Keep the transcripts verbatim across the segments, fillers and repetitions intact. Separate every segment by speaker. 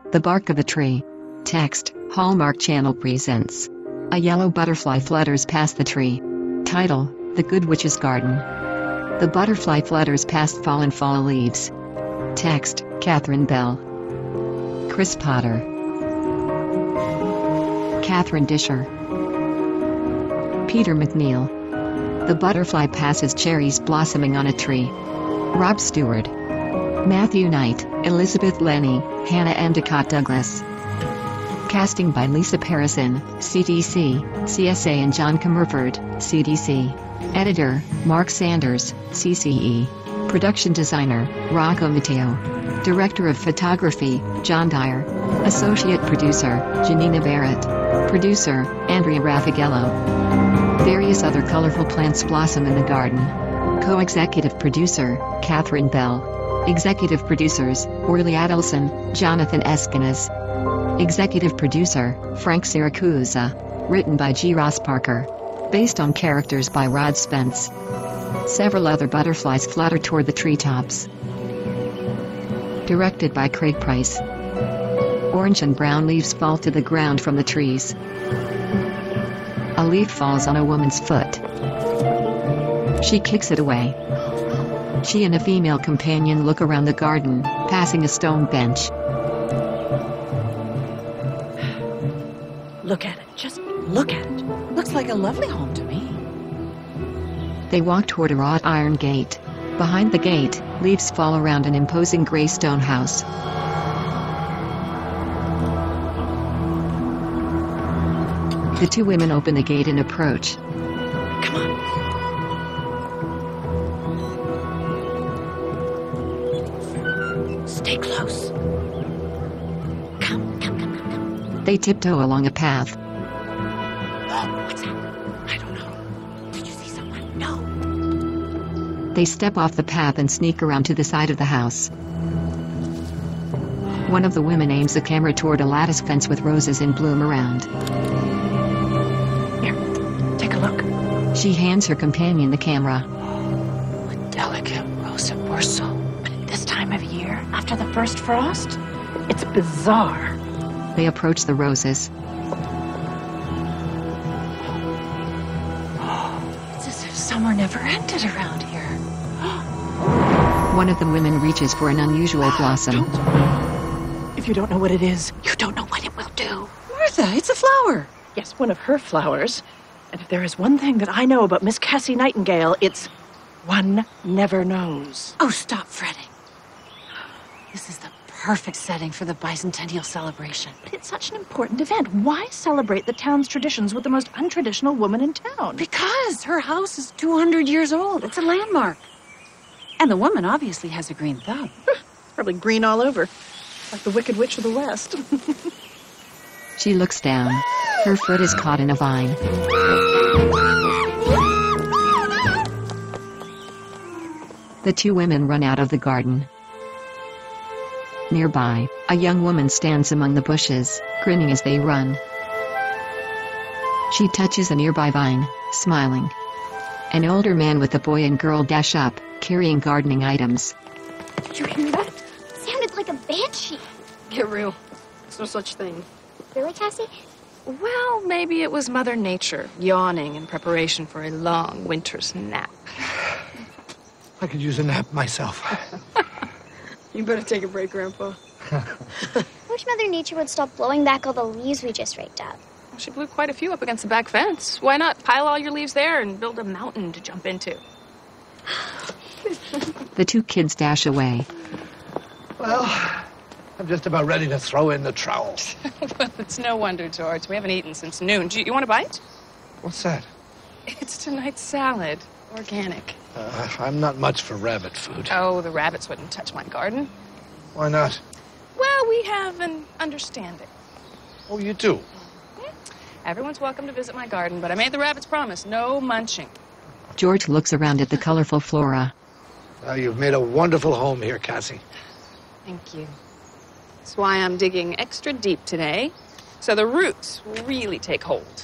Speaker 1: The bark of a tree. Text, Hallmark Channel presents. A yellow butterfly flutters past the tree. Title, The Good Witch's Garden. The butterfly flutters past fallen fall leaves. Text, Catherine Bell. Chris Potter. Catherine Disher. Peter McNeil. The butterfly passes cherries blossoming on a tree. Rob Stewart. Matthew Knight, Elizabeth Lenny, Hannah Endicott Douglas. Casting by Lisa Parison, C D C, C S A and John Comerford, C D C. Editor, Mark Sanders, C C E. Production designer, Rocco Matteo. Director of photography, John Dyer. Associate producer, Janina Barrett. Producer, Andrea Raffagello. Various other colorful plants blossom in the garden. Co-executive producer, Catherine Bell. Executive producers, Orly Adelson, Jonathan Eskenas. Executive producer, Frank Siracusa. Written by G. Ross Parker. Based on characters by Rod Spence. Several other butterflies flutter toward the treetops. Directed by Craig Price. Orange and brown leaves fall to the ground from the trees. A leaf falls on a woman's foot. She kicks it away. She and a female companion look around the garden, passing a stone bench.
Speaker 2: Look at it. Just look at it. Looks like a lovely home to me.
Speaker 1: They walk toward a wrought iron gate. Behind the gate, leaves fall around an imposing gray stone house. The two women open the gate and approach.
Speaker 2: Come on. Stay close. Come, come, come, come, come.
Speaker 1: They tiptoe along a path.
Speaker 2: Oh, what's that? I don't know. Did you see someone? No.
Speaker 1: They step off the path and sneak around to the side of the house. One of the women aims a camera toward a lattice fence with roses in bloom around.
Speaker 2: Here, take a look.
Speaker 1: She hands her companion the camera.
Speaker 2: A delicate rosa bourseau. But at this time of year, after the first frost, it's bizarre.
Speaker 1: They approach the roses.
Speaker 2: It's as if summer never ended around here.
Speaker 1: One of the women reaches for an unusual blossom.
Speaker 2: Don't. If you don't know what it is, you don't know what it will do. Martha, it's a flower. Yes, one of her flowers. And if there is one thing that I know about Miss Cassie Nightingale, it's one never knows.
Speaker 3: Oh, stop fretting. This is the perfect setting for the bicentennial celebration.
Speaker 2: But it's such an important event. Why celebrate the town's traditions with the most untraditional woman in town?
Speaker 3: Because her house is two hundred years old. It's a landmark. And the woman obviously has a green thumb.
Speaker 2: Probably green all over. Like the Wicked Witch of the West.
Speaker 1: She looks down. Her foot is caught in a vine. The two women run out of the garden. Nearby, a young woman stands among the bushes, grinning as they run. She touches a nearby vine, smiling. An older man with a boy and girl dash up, carrying gardening items.
Speaker 4: Did you hear that? It sounded like a banshee.
Speaker 5: Get real. There's no such thing.
Speaker 4: Really, Cassie?
Speaker 5: Well, maybe it was Mother Nature, yawning in preparation for a long winter's nap.
Speaker 6: I could use a nap myself.
Speaker 5: You better take a break, Grandpa.
Speaker 4: I wish Mother Nature would stop blowing back all the leaves we just raked up.
Speaker 5: Well, she blew quite a few up against the back fence. Why not pile all your leaves there and build a mountain to jump into?
Speaker 1: The two kids dash away.
Speaker 6: Well, I'm just about ready to throw in the trowel.
Speaker 5: Well, it's no wonder, George. We haven't eaten since noon. Do you, you want a bite?
Speaker 6: What's that?
Speaker 5: It's tonight's salad. Organic.
Speaker 6: Uh, I'm not much for rabbit food.
Speaker 5: Oh, the rabbits wouldn't touch my garden.
Speaker 6: Why not?
Speaker 5: Well, we have an understanding.
Speaker 6: Oh, you do?
Speaker 5: Everyone's welcome to visit my garden, but I made the rabbits promise, no munching.
Speaker 1: George looks around at the colorful flora.
Speaker 6: Well, you've made a wonderful home here, Cassie.
Speaker 5: Thank you. That's why I'm digging extra deep today, so the roots will really take hold.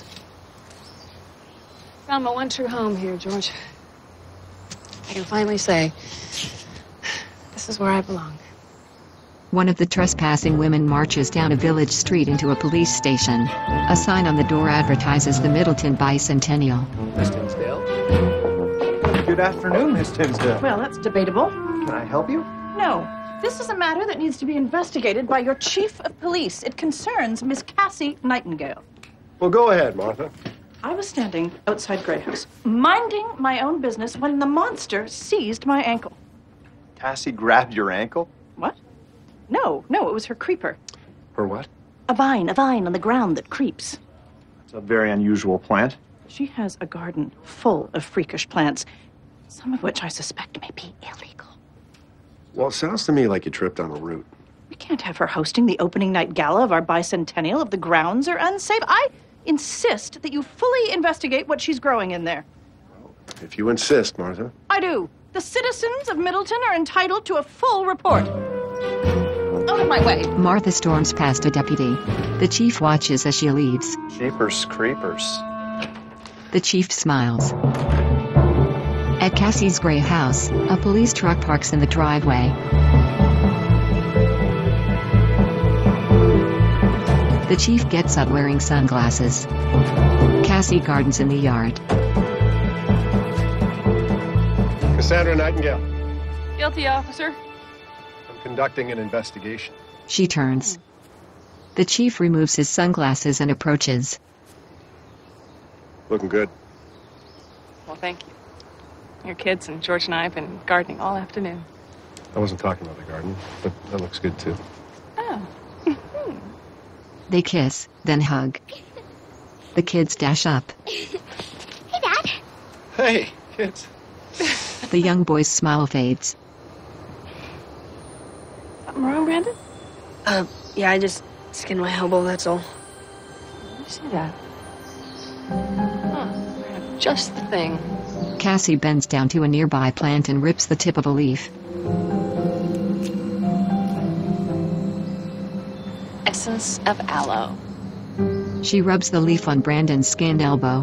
Speaker 5: Found my one true home here, George. I can finally say, this is where I belong.
Speaker 1: One of the trespassing women marches down a village street into a police station. A sign on the door advertises the Middleton Bicentennial.
Speaker 6: Miss Tinsdale?
Speaker 7: Good afternoon, Miss Tinsdale.
Speaker 2: Well, that's debatable.
Speaker 7: Can I help you?
Speaker 2: No. This is a matter that needs to be investigated by your chief of police. It concerns Miss Cassie Nightingale.
Speaker 7: Well, go ahead, Martha.
Speaker 2: I was standing outside Grey House, minding my own business, when the monster seized my ankle.
Speaker 7: Cassie grabbed your ankle?
Speaker 2: What? No, no, it was her creeper.
Speaker 7: Her what?
Speaker 2: A vine, a vine on the ground that creeps.
Speaker 7: It's a very unusual plant.
Speaker 2: She has a garden full of freakish plants, some of which I suspect may be illegal.
Speaker 8: Well, it sounds to me like you tripped on a root.
Speaker 2: We can't have her hosting the opening night gala of our bicentennial if the grounds are unsafe. I insist that you fully investigate what she's growing in there.
Speaker 8: If you insist, Martha.
Speaker 2: I do. The citizens of Middleton are entitled to a full report. Out of my way.
Speaker 1: Martha storms past a deputy. The chief watches as she leaves.
Speaker 7: Jeepers creepers.
Speaker 1: The chief smiles. At Cassie's gray house, a police truck parks in the driveway. The chief gets up wearing sunglasses. Cassie gardens in the yard.
Speaker 8: Cassandra Nightingale,
Speaker 5: Guilty, officer.
Speaker 8: I'm conducting an investigation.
Speaker 1: She turns. The chief removes his sunglasses and approaches.
Speaker 8: Looking good.
Speaker 5: Well, thank you. Your kids and George and I have been gardening all afternoon.
Speaker 8: I wasn't talking about the garden, but that looks good too.
Speaker 5: Oh.
Speaker 1: They kiss, then hug. The kids dash up.
Speaker 4: Hey, Dad.
Speaker 8: Hey, kids.
Speaker 1: The young boy's smile fades.
Speaker 5: Something wrong, Brandon?
Speaker 9: Uh, yeah, I just skinned my elbow, that's all.
Speaker 5: Let me see that. Huh. Just the thing.
Speaker 1: Cassie bends down to a nearby plant and rips the tip of a leaf.
Speaker 5: Essence of aloe.
Speaker 1: She rubs the leaf on Brandon's skinned elbow.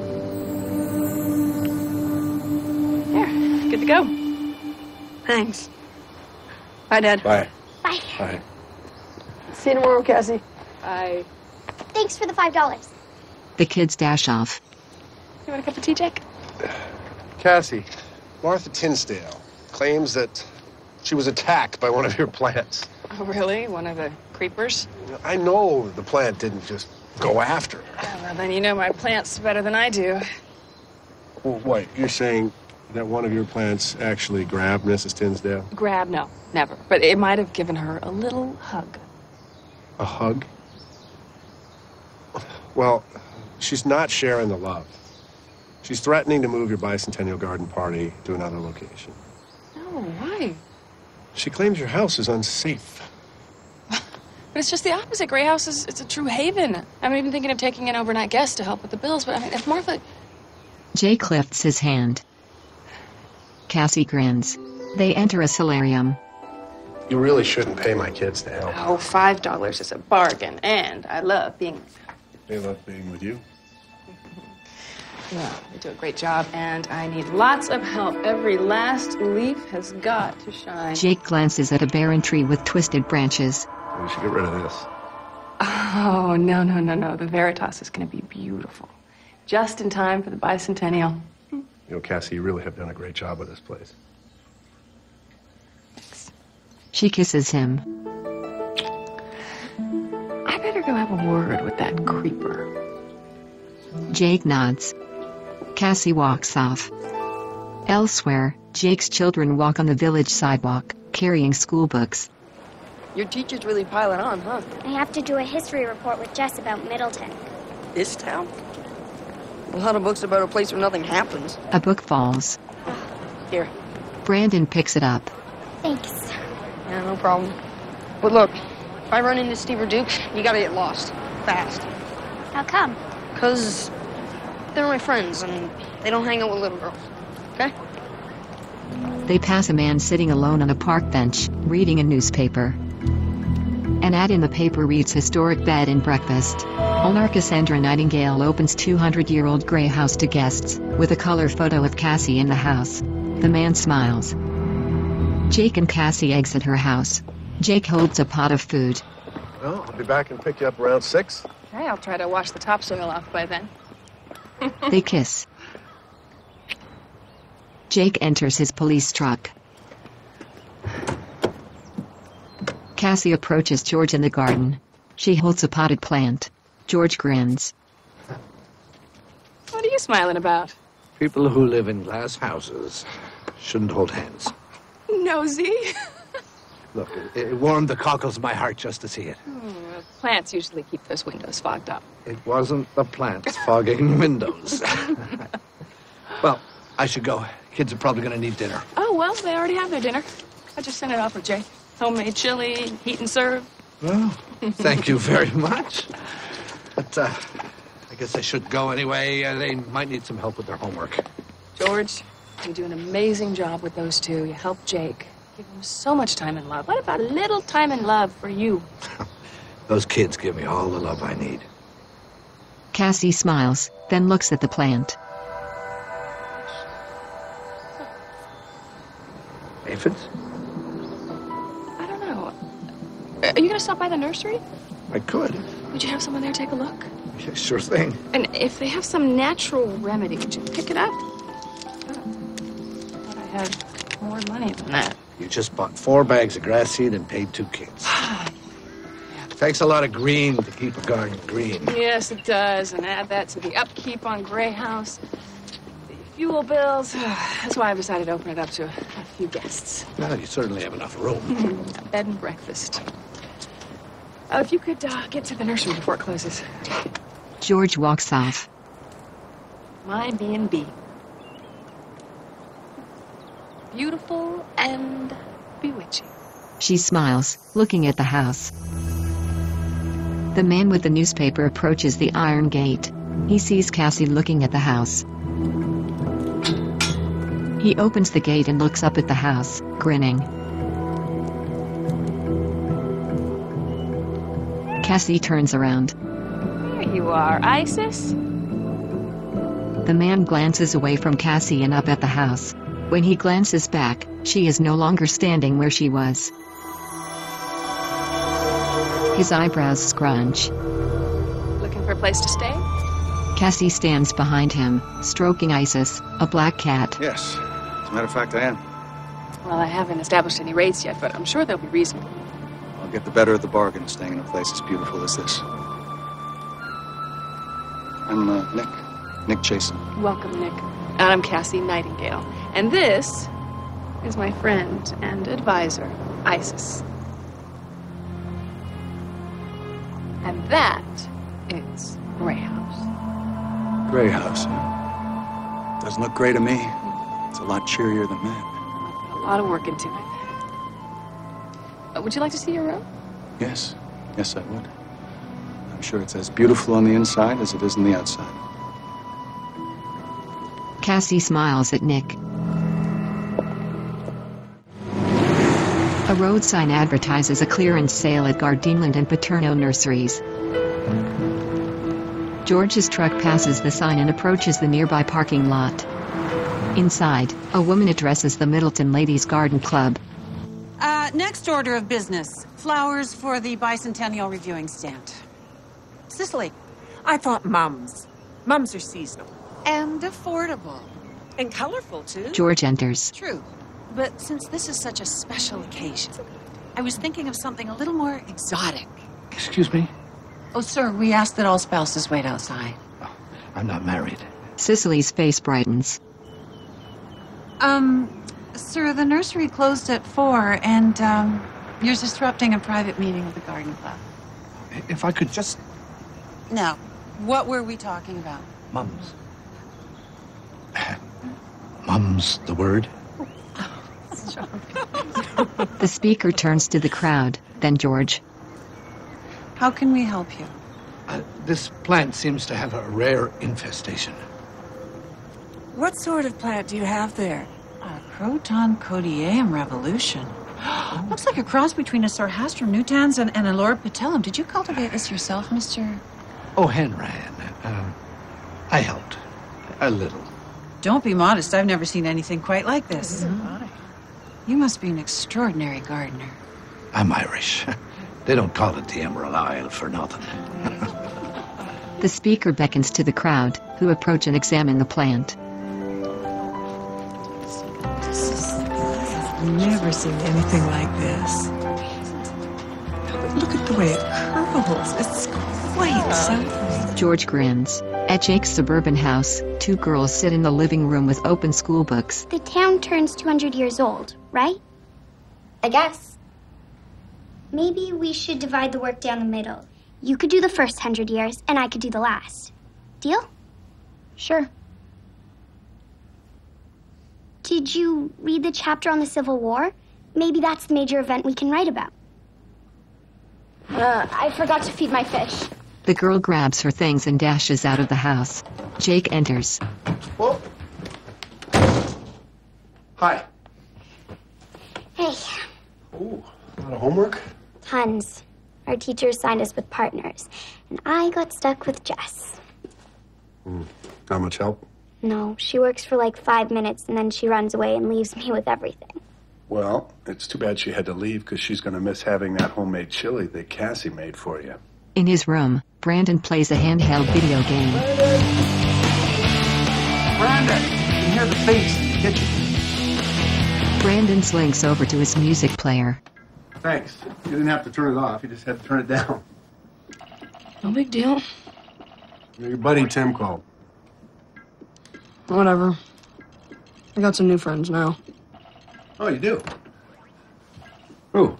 Speaker 5: Here, good to go.
Speaker 9: Thanks. Bye, Dad.
Speaker 8: Bye.
Speaker 4: Bye.
Speaker 8: Bye.
Speaker 9: See you tomorrow, Cassie.
Speaker 5: I.
Speaker 4: Thanks for the five dollars.
Speaker 1: The kids dash off.
Speaker 5: You want a cup of tea, Jake?
Speaker 8: Cassie, Martha Tinsdale claims that she was attacked by one of your plants.
Speaker 5: Oh, really? One of the creepers?
Speaker 8: I know the plant didn't just go after her.
Speaker 5: Oh, well, then you know my plants better than I do.
Speaker 8: Well, wait, you're saying that one of your plants actually grabbed Missus Tinsdale?
Speaker 5: Grab? No, never. But it might have given her a little hug.
Speaker 8: A hug? Well, she's not sharing the love. She's threatening to move your bicentennial garden party to another location.
Speaker 5: No, why?
Speaker 8: She claims your house is unsafe.
Speaker 5: But it's just the opposite. Grey House is it's a true haven. I'm even thinking of taking an overnight guest to help with the bills. But I mean, if Martha...
Speaker 1: Jake lifts his hand. Cassie grins. They enter a solarium.
Speaker 8: You really shouldn't pay my kids to help.
Speaker 5: Oh, five dollars is a bargain. And I love being...
Speaker 8: They love being with you.
Speaker 5: Well, they do a great job, and I need lots of help. Every last leaf has got to shine.
Speaker 1: Jake glances at a barren tree with twisted branches.
Speaker 8: We should get rid of this.
Speaker 5: Oh, no, no, no, no. The Veritas is going to be beautiful. Just in time for the bicentennial.
Speaker 8: You know, Cassie, you really have done a great job with this place.
Speaker 5: Thanks.
Speaker 1: She kisses him.
Speaker 5: I better go have a word with that creeper.
Speaker 1: Jake nods. Cassie walks off. Elsewhere, Jake's children walk on the village sidewalk, carrying school books.
Speaker 9: Your teacher's really piling on, huh?
Speaker 4: I have to do a history report with Jess about Middleton.
Speaker 9: This town? A lot of books about a place where nothing happens.
Speaker 1: A book falls.
Speaker 9: Here.
Speaker 1: Brandon picks it up.
Speaker 4: Thanks.
Speaker 9: Yeah, no problem. But look, if I run into Steve or Duke, you gotta get lost. Fast.
Speaker 4: How come?
Speaker 9: Because they're my friends, and they don't hang out with little girls. Okay?
Speaker 1: They pass a man sitting alone on a park bench, reading a newspaper. An ad in the paper reads Historic Bed and Breakfast. Owner Cassandra Nightingale opens two hundred year old Grey House to guests, with a color photo of Cassie in the house. The man smiles. Jake and Cassie exit her house. Jake holds a pot of food.
Speaker 8: Well, I'll be back and pick you up around six.
Speaker 5: Okay, I'll try to wash the topsoil off by then.
Speaker 1: They kiss. Jake enters his police truck. Cassie approaches George in the garden. She holds a potted plant. George grins.
Speaker 5: What are you smiling about?
Speaker 6: People who live in glass houses shouldn't hold hands.
Speaker 5: Nosy.
Speaker 6: Look, it, it warmed the cockles of my heart just to see it.
Speaker 5: Hmm, plants usually keep those windows fogged up.
Speaker 6: It wasn't the plants fogging windows. Well, I should go. Kids are probably going to need dinner.
Speaker 5: Oh, well, they already have their dinner. I just sent it off with Jay. Homemade chili, heat and serve.
Speaker 6: Well, thank you very much. But uh, I guess I should go anyway. Uh, they might need some help with their homework.
Speaker 5: George, you do an amazing job with those two. You help Jake. Give him so much time and love. What about a little time and love for you?
Speaker 6: Those kids give me all the love I need.
Speaker 1: Cassie smiles, then looks at the plant.
Speaker 6: Aphids?
Speaker 5: I don't know. Are you going to stop by the nursery?
Speaker 6: I could.
Speaker 5: Would you have someone there take a look?
Speaker 6: Yeah, sure thing.
Speaker 5: And if they have some natural remedy, would you pick it up? I thought I had more money than that.
Speaker 6: You just bought four bags of grass seed and paid two kids. It takes a lot of green to keep a garden green.
Speaker 5: Yes, it does. And add that to the upkeep on Gray House, the fuel bills. That's why I've decided to open it up to a, a few guests.
Speaker 6: Well, you certainly have enough room.
Speaker 5: A bed and breakfast. Uh, if you could uh, get to the nursery before it closes.
Speaker 1: George walks off.
Speaker 5: My B and B. Beautiful and bewitching.
Speaker 1: She smiles, looking at the house. The man with the newspaper approaches the iron gate. He sees Cassie looking at the house. He opens the gate and looks up at the house, grinning. Cassie turns around.
Speaker 5: There you are, Isis.
Speaker 1: The man glances away from Cassie and up at the house. When he glances back, she is no longer standing where she was. His eyebrows scrunch.
Speaker 5: Looking for a place to stay?
Speaker 1: Cassie stands behind him, stroking Isis, a black cat.
Speaker 10: Yes. As a matter of fact, I am.
Speaker 5: Well, I haven't established any rates yet, but I'm sure they'll be reasonable.
Speaker 10: I'll get the better of the bargain staying in a place as beautiful as this. I'm uh, Nick. Nick Chasen.
Speaker 5: Welcome, Nick. And I'm Cassie Nightingale. And this is my friend and advisor, Isis. And that is Gray House.
Speaker 10: Gray House. Huh? Doesn't look gray to me. It's a lot cheerier than that.
Speaker 5: A lot of work into it. Uh, would you like to see your room?
Speaker 10: Yes. Yes, I would. I'm sure it's as beautiful on the inside as it is on the outside.
Speaker 1: Cassie smiles at Nick. A road sign advertises a clearance sale at Gardenland and Paterno Nurseries. George's truck passes the sign and approaches the nearby parking lot. Inside, a woman addresses the Middleton Ladies Garden Club.
Speaker 3: Uh, next order of business. Flowers for the bicentennial reviewing stand.
Speaker 11: Cicely, I thought mums. Mums are seasonal.
Speaker 3: And affordable.
Speaker 11: And colorful, too.
Speaker 1: George enters.
Speaker 3: True. But since this is such a special occasion, I was thinking of something a little more exotic.
Speaker 6: Excuse me?
Speaker 3: Oh, sir, we ask that all spouses wait outside.
Speaker 6: Oh, I'm not married.
Speaker 1: Cicely's face brightens.
Speaker 3: Um, sir, the nursery closed at four, and, um, you're disrupting a private meeting of the garden club.
Speaker 6: If I could just...
Speaker 3: No. What were we talking about?
Speaker 6: Mums. Mum's the word?
Speaker 1: The speaker turns to the crowd, then George.
Speaker 3: How can we help you?
Speaker 6: Uh, this plant seems to have a rare infestation.
Speaker 11: What sort of plant do you have there?
Speaker 3: A Croton codiaeum revolution. Looks like a cross between a Sarastrum nutans and, and a Lord Patellum. Did you cultivate this yourself, Mister
Speaker 6: Oh, Henran. Um, I helped. A little.
Speaker 3: Don't be modest. I've never seen anything quite like this. Mm-hmm. You must be an extraordinary gardener.
Speaker 6: I'm Irish. They don't call it the Emerald Isle for nothing.
Speaker 1: The speaker beckons to the crowd, who approach and examine the plant.
Speaker 3: This is, I've never seen anything like this. Look at the way it curls. It's quite something.
Speaker 1: George grins. At Jake's suburban house, two girls sit in the living room with open school books.
Speaker 4: The town turns two hundred years old, right? I guess. Maybe we should divide the work down the middle. You could do the first hundred years, and I could do the last. Deal? Sure. Did you read the chapter on the Civil War? Maybe that's the major event we can write about. Uh, I forgot to feed my fish.
Speaker 1: The girl grabs her things and dashes out of the house. Jake enters.
Speaker 8: Whoa. Hi.
Speaker 4: Hey.
Speaker 8: Ooh, a lot of homework?
Speaker 4: Tons. Our teacher assigned us with partners, and I got stuck with Jess.
Speaker 8: Mm, not much help?
Speaker 4: No, she works for like five minutes, and then she runs away and leaves me with everything.
Speaker 8: Well, it's too bad she had to leave, because she's going to miss having that homemade chili that Cassie made for you.
Speaker 1: In his room, Brandon plays a handheld video game.
Speaker 10: Brandon! You can hear the bass in the kitchen.
Speaker 1: Brandon slinks over to his music player.
Speaker 8: Thanks. You didn't have to turn it off. You just had to turn it down.
Speaker 9: No big deal.
Speaker 8: Your buddy Tim called.
Speaker 9: Whatever. I got some new friends now.
Speaker 8: Oh, you do? Who?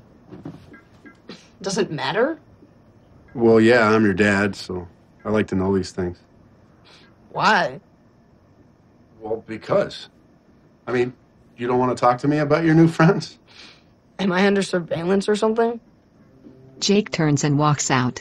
Speaker 9: Does it matter?
Speaker 8: Well, yeah, I'm your dad, so I like to know these things.
Speaker 9: Why?
Speaker 8: Well, because. I mean, you don't want to talk to me about your new friends?
Speaker 9: Am I under surveillance or something?
Speaker 1: Jake turns and walks out.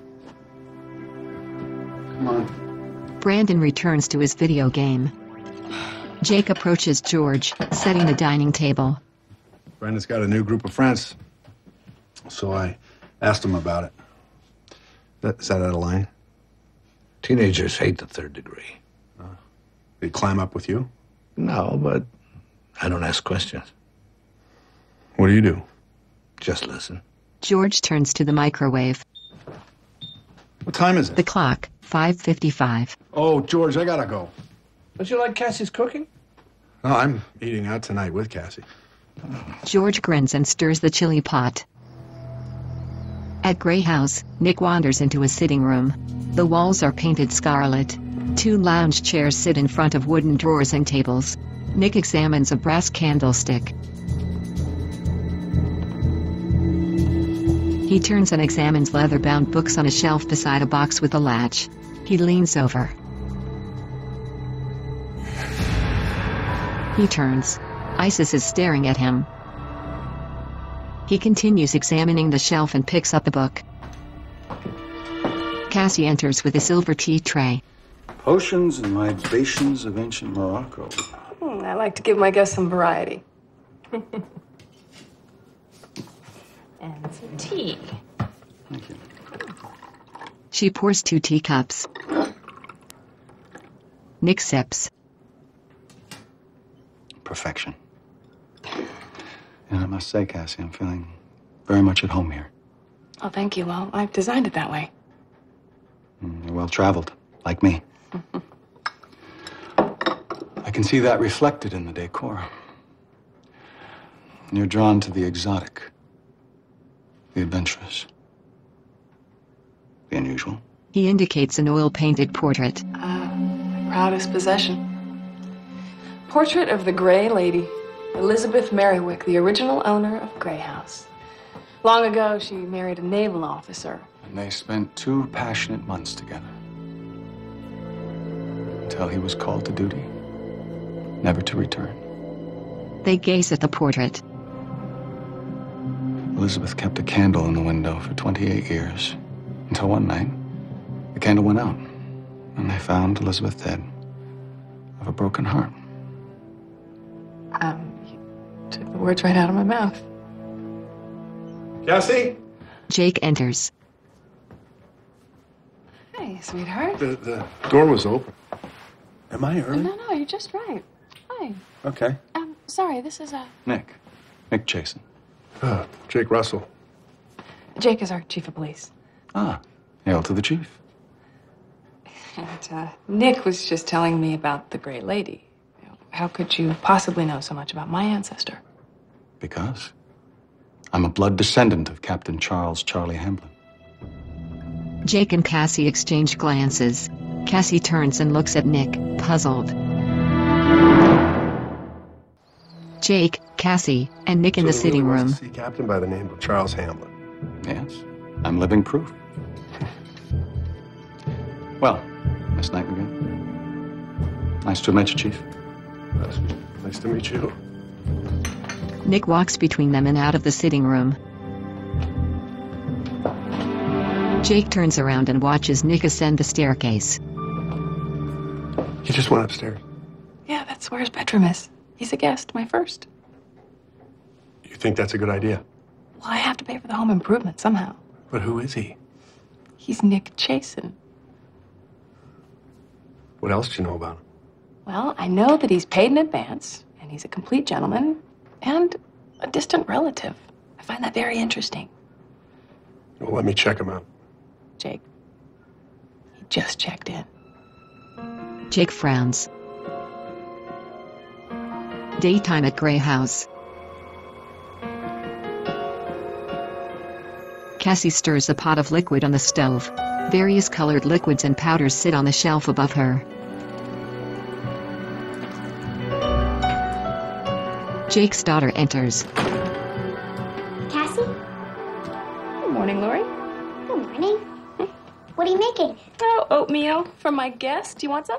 Speaker 8: Come on.
Speaker 1: Brandon returns to his video game. Jake approaches George, setting the dining table.
Speaker 8: Brandon's got a new group of friends, so I asked him about it. That, is that out of line?
Speaker 6: Teenagers hate the third degree.
Speaker 8: Uh, they climb up with you?
Speaker 6: No, but I don't ask questions.
Speaker 8: What do you do?
Speaker 6: Just listen.
Speaker 1: George turns to the microwave.
Speaker 8: What time is it?
Speaker 1: The clock, five fifty-five.
Speaker 8: Oh, George, I gotta go.
Speaker 6: Don't you like Cassie's cooking?
Speaker 8: No, I'm eating out tonight with Cassie.
Speaker 1: George grins and stirs the chili pot. At Gray House, Nick wanders into a sitting room. The walls are painted scarlet. Two lounge chairs sit in front of wooden drawers and tables. Nick examines a brass candlestick. He turns and examines leather-bound books on a shelf beside a box with a latch. He leans over. He turns. Isis is staring at him. He continues examining the shelf and picks up the book. Cassie enters with a silver tea tray.
Speaker 10: Potions and libations of ancient Morocco.
Speaker 9: Hmm, I like to give my guests some variety.
Speaker 5: And some tea.
Speaker 10: Thank you.
Speaker 1: She pours two teacups. Nick sips.
Speaker 10: Perfection. And I must say, Cassie, I'm feeling very much at home here.
Speaker 9: Oh, thank you. Well, I've designed it that way.
Speaker 10: Mm, You're well-traveled, like me. I can see that reflected in the decor. You're drawn to the exotic, the adventurous, the unusual.
Speaker 1: He indicates an oil-painted portrait.
Speaker 9: Uh, my proudest possession. Portrait of the Gray Lady, Elizabeth Merriwick, the original owner of Gray House. Long ago, she married a naval officer.
Speaker 10: And they spent two passionate months together. Until he was called to duty, never to return.
Speaker 1: They gaze at the portrait.
Speaker 10: Elizabeth kept a candle in the window for twenty-eight years. Until one night, the candle went out, and they found Elizabeth dead of a broken heart.
Speaker 9: Um, you took the words right out of my mouth.
Speaker 8: Cassie?
Speaker 1: Jake enters.
Speaker 9: Hey, sweetheart.
Speaker 8: The, the door was open. Am I early?
Speaker 9: No, no, you're just right. Hi.
Speaker 8: Okay.
Speaker 9: Um, sorry, this is a...
Speaker 10: Nick. Nick Jason.
Speaker 8: Uh, Jake Russell.
Speaker 9: Jake is our chief of police.
Speaker 10: Ah, hail to the chief.
Speaker 9: And uh, Nick was just telling me about the Gray Lady. You know, how could you possibly know so much about my ancestor?
Speaker 10: Because I'm a blood descendant of Captain Charles Charlie Hamblin.
Speaker 1: Jake and Cassie exchange glances. Cassie turns and looks at Nick, puzzled. Jake, Cassie, and Nick in the
Speaker 8: So there really
Speaker 1: sitting
Speaker 8: was
Speaker 1: room.
Speaker 8: a sea captain by the name of Charles Hamblin.
Speaker 10: Yes, I'm living proof. Well, Miss Nightingale. Nice to have met you, Chief.
Speaker 8: Nice, nice to meet you.
Speaker 1: Nick walks between them and out of the sitting room. Jake turns around and watches Nick ascend the staircase.
Speaker 8: You just went upstairs.
Speaker 9: Yeah, that's where his bedroom is. He's a guest, my first.
Speaker 8: You think that's a good idea?
Speaker 9: Well, I have to pay for the home improvement somehow.
Speaker 8: But who is he?
Speaker 9: He's Nick Chasen.
Speaker 8: What else do you know about him?
Speaker 9: Well, I know that he's paid in advance, and he's a complete gentleman, and a distant relative. I find that very interesting.
Speaker 8: Well, let me check him out.
Speaker 9: Jake, he just checked in.
Speaker 1: Jake frowns. Daytime at Gray House. Cassie stirs a pot of liquid on the stove. Various colored liquids and powders sit on the shelf above her. Jake's daughter enters.
Speaker 4: Cassie?
Speaker 9: Good morning, Lori.
Speaker 4: Good morning. What are you making?
Speaker 9: Oh, oatmeal for my guest. Do you want some?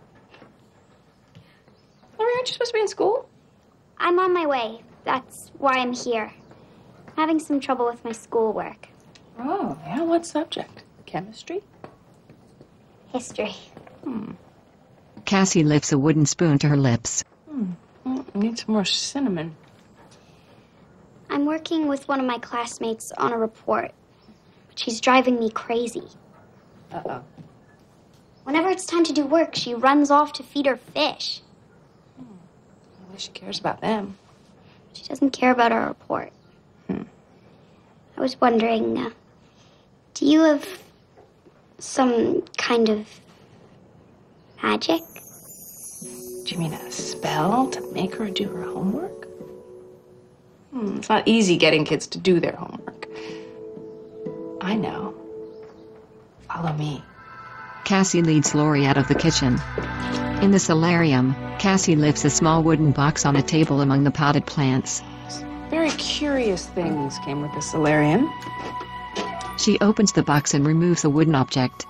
Speaker 9: Lori, aren't you supposed to be in school?
Speaker 4: I'm on my way. That's why I'm here. I'm having some trouble with my schoolwork.
Speaker 9: Oh, yeah? What subject? Chemistry?
Speaker 4: History.
Speaker 9: Hmm.
Speaker 1: Cassie lifts a wooden spoon to her lips.
Speaker 9: Hmm. Well, I need some more cinnamon.
Speaker 4: I'm working with one of my classmates on a report, but she's driving me crazy.
Speaker 9: Uh-oh.
Speaker 4: Whenever it's time to do work, she runs off to feed her fish.
Speaker 9: At least she cares about them.
Speaker 4: She doesn't care about our report.
Speaker 9: Hmm.
Speaker 4: I was wondering, uh, do you have some kind of magic?
Speaker 9: Do you mean a spell to make her do her homework? Hmm, it's not easy getting kids to do their homework. I know. Follow me.
Speaker 1: Cassie leads Lori out of the kitchen. In the solarium, Cassie lifts a small wooden box on a table among the potted plants.
Speaker 9: Very curious things came with the solarium.
Speaker 1: She opens the box and removes a wooden object.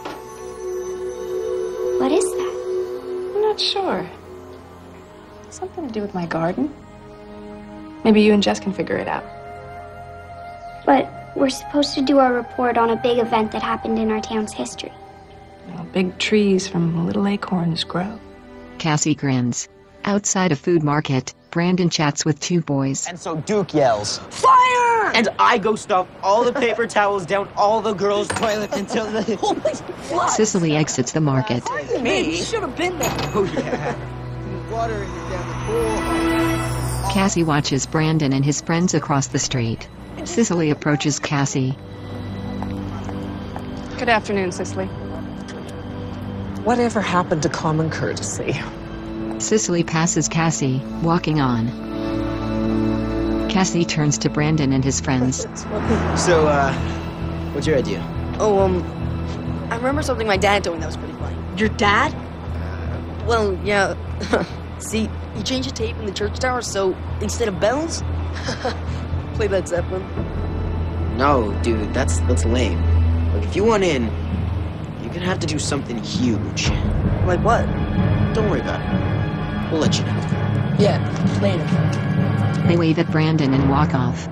Speaker 4: What is that?
Speaker 9: I'm not sure. Something to do with my garden. Maybe you and Jess can figure it out.
Speaker 4: But we're supposed to do our report on a big event that happened in our town's history.
Speaker 9: You know, big trees from little acorns grow.
Speaker 1: Cassie grins. Outside a food market, Brandon chats with two boys.
Speaker 12: And so Duke yells, "Fire!" And I go stuff all the paper towels down all the girls' toilets until the... Holy flood!
Speaker 1: Cicely exits the market.
Speaker 12: Me? Should have been there. Oh, yeah. Watering it down the pool.
Speaker 1: Cassie watches Brandon and his friends across the street. Cicely approaches Cassie.
Speaker 9: Good afternoon, Cicely.
Speaker 11: Whatever happened to common courtesy?
Speaker 1: Cicely passes Cassie, walking on. Cassie turns to Brandon and his friends.
Speaker 12: So, uh, what's your idea? Oh, um, I remember something my dad told me that was pretty funny.
Speaker 11: Your dad?
Speaker 12: Well, yeah. See, he changed the tape in the church tower, so instead of bells, play Led Zeppelin. No, dude, that's that's lame. Like, if you want in, you're gonna have to do something huge. Like what? Don't worry about it. We'll let you know. Yeah, later.
Speaker 1: They wave at Brandon and walk off.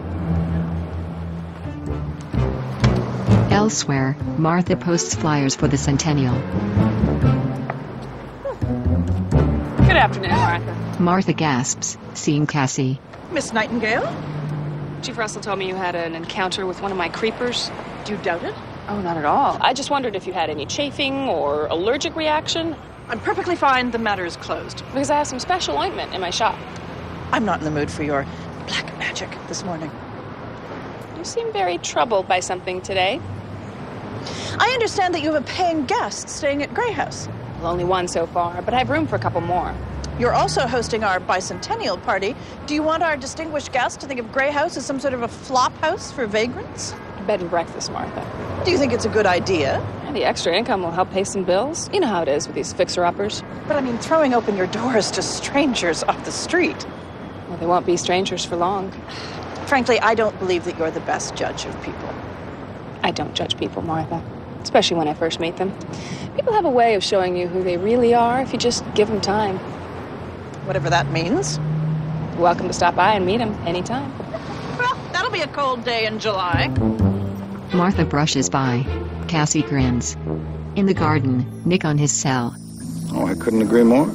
Speaker 1: Elsewhere, Martha posts flyers for the centennial.
Speaker 9: Good afternoon, Martha.
Speaker 1: Martha gasps, seeing Cassie.
Speaker 2: Miss Nightingale?
Speaker 9: Chief Russell told me you had an encounter with one of my creepers.
Speaker 2: Do you doubt it?
Speaker 9: Oh, not at all. I just wondered if you had any chafing or allergic reaction.
Speaker 2: I'm perfectly fine. The matter is closed.
Speaker 9: Because I have some special ointment in my shop.
Speaker 2: I'm not in the mood for your black magic this morning.
Speaker 9: You seem very troubled by something today.
Speaker 2: I understand that you have a paying guest staying at Grey House.
Speaker 9: Well, only one so far, but I have room for a couple more.
Speaker 2: You're also hosting our bicentennial party. Do you want our distinguished guest to think of Grey House as some sort of a flop house for vagrants?
Speaker 9: Bed and breakfast, Martha.
Speaker 2: Do you think it's a good idea?
Speaker 9: And the extra income will help pay some bills. You know how it is with these fixer-uppers.
Speaker 2: But I mean, throwing open your doors to strangers off the street.
Speaker 9: Well, they won't be strangers for long.
Speaker 2: Frankly, I don't believe that you're the best judge of people.
Speaker 9: I don't judge people, Martha. Especially when I first meet them. People have a way of showing you who they really are if you just give them time.
Speaker 2: Whatever that means.
Speaker 9: You're welcome to stop by and meet them anytime.
Speaker 2: Well, that'll be a cold day in July.
Speaker 1: Martha brushes by. Cassie grins. In the garden, Nick on his cell.
Speaker 10: Oh, I couldn't agree more.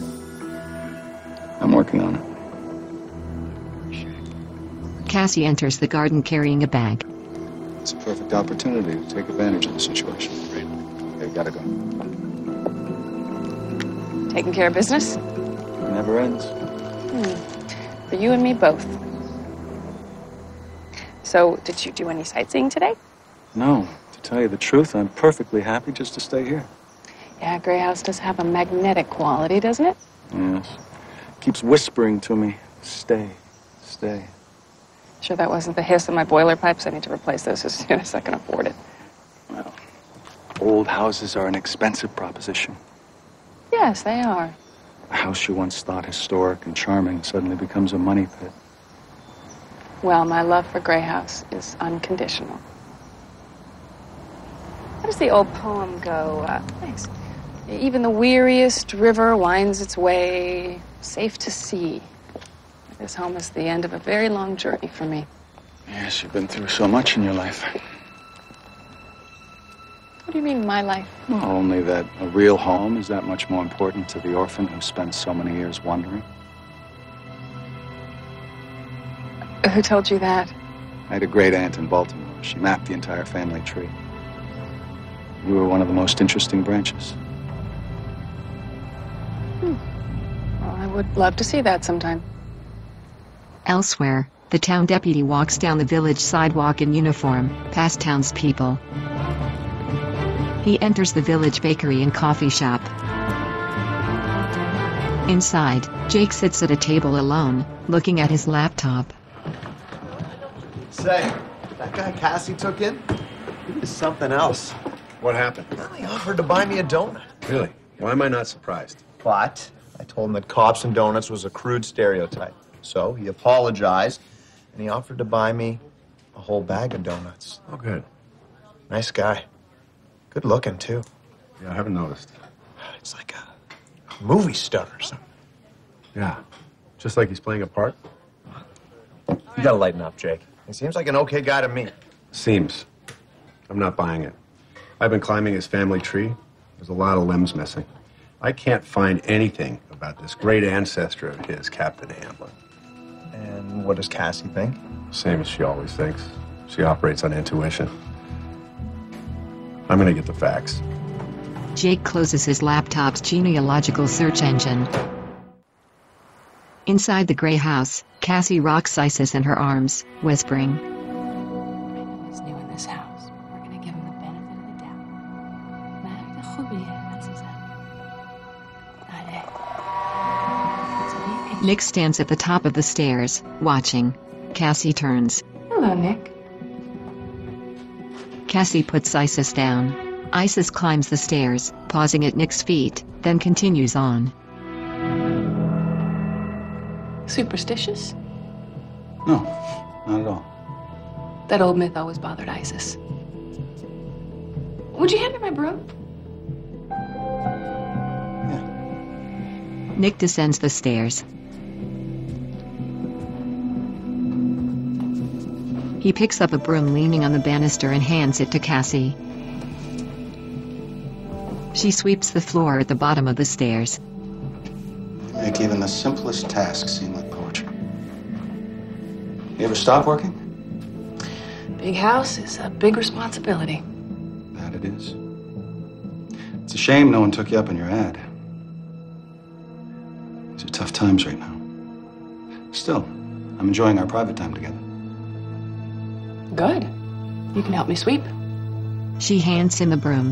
Speaker 10: I'm working on it.
Speaker 1: Cassie enters the garden carrying a bag.
Speaker 10: It's a perfect opportunity to take advantage of the situation. Okay, gotta go.
Speaker 9: Taking care of business?
Speaker 10: It never ends.
Speaker 9: Hmm. For you and me both. So, did you do any sightseeing today?
Speaker 10: No. To tell you the truth, I'm perfectly happy just to stay here.
Speaker 9: Yeah, Grey House does have a magnetic quality, doesn't it?
Speaker 10: Yes. Keeps whispering to me, stay, stay.
Speaker 9: Sure that wasn't the hiss of my boiler pipes? I need to replace those as soon as I can afford it.
Speaker 10: Well, old houses are an expensive proposition.
Speaker 9: Yes, they are.
Speaker 10: A house you once thought historic and charming suddenly becomes a money pit.
Speaker 9: Well, my love for Grey House is unconditional. How does the old poem go? Uh, thanks. Even the weariest river winds its way, safe to sea. This home is the end of a very long journey for me.
Speaker 10: Yes, you've been through so much in your life.
Speaker 9: What do you mean, my life?
Speaker 10: Well, only that a real home is that much more important to the orphan who spent so many years wandering.
Speaker 9: Who told you that?
Speaker 10: I had a great aunt in Baltimore. She mapped the entire family tree. You were one of the most interesting branches.
Speaker 9: Hmm. Well, I would love to see that sometime.
Speaker 1: Elsewhere, the town deputy walks down the village sidewalk in uniform, past townspeople. He enters the village bakery and coffee shop. Inside, Jake sits at a table alone, looking at his laptop.
Speaker 13: Say, that guy Cassie took in, he was something else.
Speaker 8: What happened?
Speaker 13: Well, he offered to buy me a donut.
Speaker 8: Really? Why am I not surprised?
Speaker 13: But I told him that cops and donuts was a crude stereotype. So he apologized, and he offered to buy me a whole bag of donuts.
Speaker 8: Oh, good.
Speaker 13: Nice guy. Good looking, too.
Speaker 8: Yeah, I haven't noticed.
Speaker 13: It's like a movie star or something.
Speaker 8: Yeah. Just like he's playing a part?
Speaker 13: You gotta lighten up, Jake. He seems like an okay guy to me.
Speaker 8: Seems. I'm not buying it. I've been climbing his family tree. There's a lot of limbs missing. I can't find anything about this great ancestor of his, Captain Hamblin.
Speaker 13: And what does Cassie think?
Speaker 8: Same as she always thinks. She operates on intuition. I'm gonna get the facts.
Speaker 1: Jake closes his laptop's genealogical search engine. Inside the Grey House, Cassie rocks Isis in her arms, whispering.
Speaker 9: He's new in this house. We're gonna give him the benefit of the doubt.
Speaker 1: Nick stands at the top of the stairs, watching. Cassie turns.
Speaker 9: Hello, Nick.
Speaker 1: Cassie puts Isis down. Isis climbs the stairs, pausing at Nick's feet, then continues on.
Speaker 9: Superstitious?
Speaker 10: No, not at all.
Speaker 9: That old myth always bothered Isis. Would you hand me my broom?
Speaker 1: Nick descends the stairs. He picks up a broom leaning on the banister and hands it to Cassie. She sweeps the floor at the bottom of the stairs.
Speaker 10: Make even the simplest task seem like poetry. You ever stop working?
Speaker 9: Big house is a big responsibility.
Speaker 10: That it is. It's a shame no one took you up on your ad. These are tough times right now. Still, I'm enjoying our private time together.
Speaker 9: Good. You can help me sweep.
Speaker 1: She hands him a broom.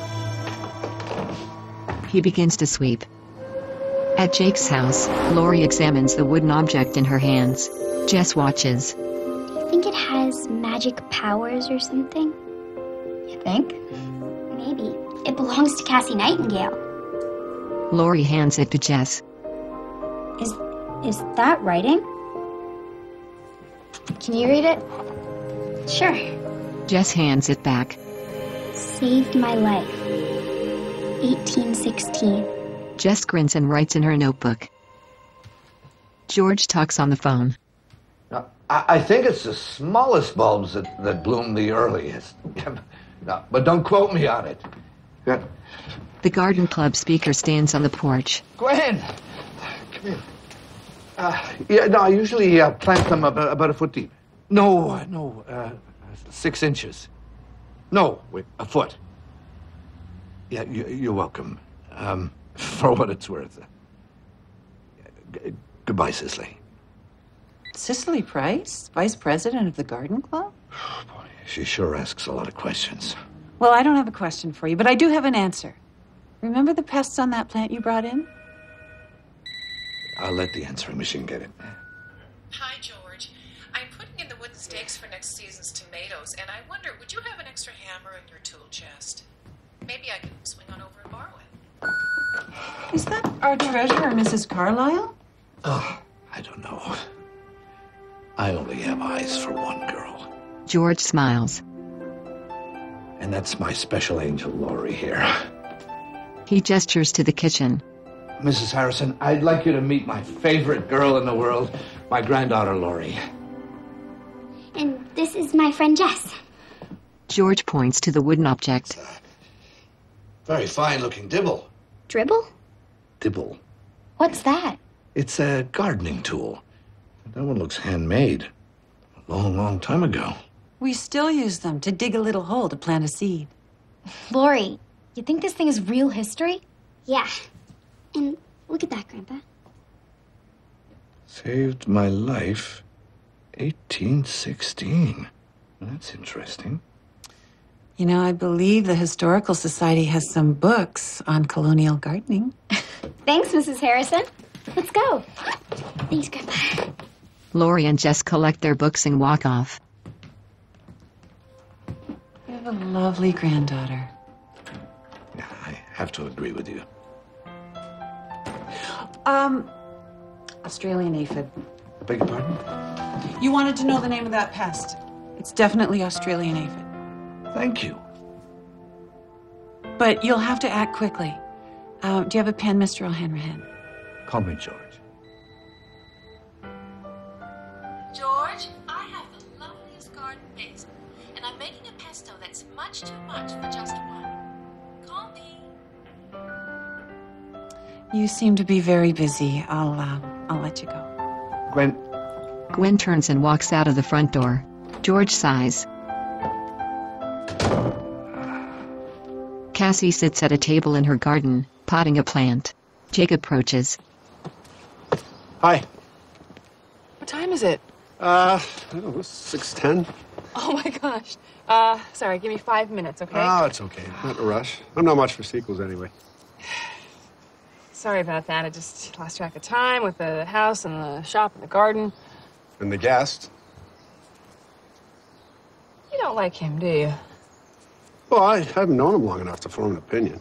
Speaker 1: He begins to sweep. At Jake's house, Lori examines the wooden object in her hands. Jess watches.
Speaker 4: Do you think it has magic powers or something? You think? Maybe. It belongs to Cassie Nightingale.
Speaker 1: Lori hands it to Jess.
Speaker 4: Is is that writing? Can you read it? Sure.
Speaker 1: Jess hands it back.
Speaker 4: Saved my life. eighteen sixteen.
Speaker 1: Jess grins and writes in her notebook. George talks on the phone.
Speaker 6: Now, I, I think it's the smallest bulbs that, that bloom the earliest. No, but don't quote me on it. Yeah.
Speaker 1: The garden club speaker stands on the porch.
Speaker 6: Gwen! Come here. Uh, yeah, no, I usually uh, plant them about, about a foot deep. No, no, uh, six inches. No, wait, a foot. Yeah, you, you're welcome. Um, for what it's worth. G- goodbye, Cicely.
Speaker 3: Cicely Price, vice president of the garden club?
Speaker 6: Oh, boy, she sure asks a lot of questions.
Speaker 3: Well, I don't have a question for you, but I do have an answer. Remember the pests on that plant you brought in?
Speaker 6: I'll let the answering machine get it.
Speaker 14: Hi, George. I'm putting in the wooden stakes for next season's tomatoes, and I wonder, would you have an extra hammer in your tool chest? Maybe I can swing on over and borrow it.
Speaker 3: Is that our treasurer, Missus Carlyle?
Speaker 6: Oh, I don't know. I only have eyes for one girl.
Speaker 1: George smiles.
Speaker 6: And that's my special angel, Lori, here.
Speaker 1: He gestures to the kitchen.
Speaker 6: Missus Harrison, I'd like you to meet my favorite girl in the world, my granddaughter, Lori.
Speaker 4: And this is my friend Jess.
Speaker 1: George points to the wooden object.
Speaker 6: Very fine-looking dibble.
Speaker 4: Dribble?
Speaker 6: Dibble.
Speaker 4: What's that?
Speaker 6: It's a gardening tool. That one looks handmade. A long, long time ago.
Speaker 3: We still use them to dig a little hole to plant a seed.
Speaker 4: Lori, you think this thing is real history? Yeah. And look at that, Grandpa.
Speaker 6: Saved my life. eighteen sixteen. That's interesting.
Speaker 3: You know, I believe the Historical Society has some books on colonial gardening.
Speaker 4: Thanks, Missus Harrison. Let's go. Thanks, Grandpa.
Speaker 1: Lori and Jess collect their books and walk off.
Speaker 3: You have a lovely granddaughter.
Speaker 6: I have to agree with you.
Speaker 3: Um, Australian aphid.
Speaker 6: I beg your pardon?
Speaker 3: You wanted to know the name of that pest. It's definitely Australian aphid.
Speaker 6: Thank you.
Speaker 3: But you'll have to act quickly. Uh, do you have a pen, Mister O'Hanrahan?
Speaker 6: Call me George.
Speaker 14: George, I have the loveliest garden basil, and I'm making a pesto that's much too much for just one. Call me.
Speaker 3: You seem to be very busy. I'll, uh, I'll let you go.
Speaker 6: Gwen.
Speaker 1: Gwen turns and walks out of the front door. George sighs. Cassie sits at a table in her garden, potting a plant. Jake approaches.
Speaker 8: Hi.
Speaker 9: What time is it?
Speaker 8: Uh, I don't know, six ten.
Speaker 9: Oh my gosh. Uh, sorry, give me five minutes, okay?
Speaker 8: Oh, it's okay. Not in a rush. I'm not much for sequels anyway.
Speaker 9: Sorry about that. I just lost track of time with the house and the shop and the garden.
Speaker 8: And the guest?
Speaker 9: You don't like him, do you?
Speaker 8: Well, I haven't known him long enough to form an opinion.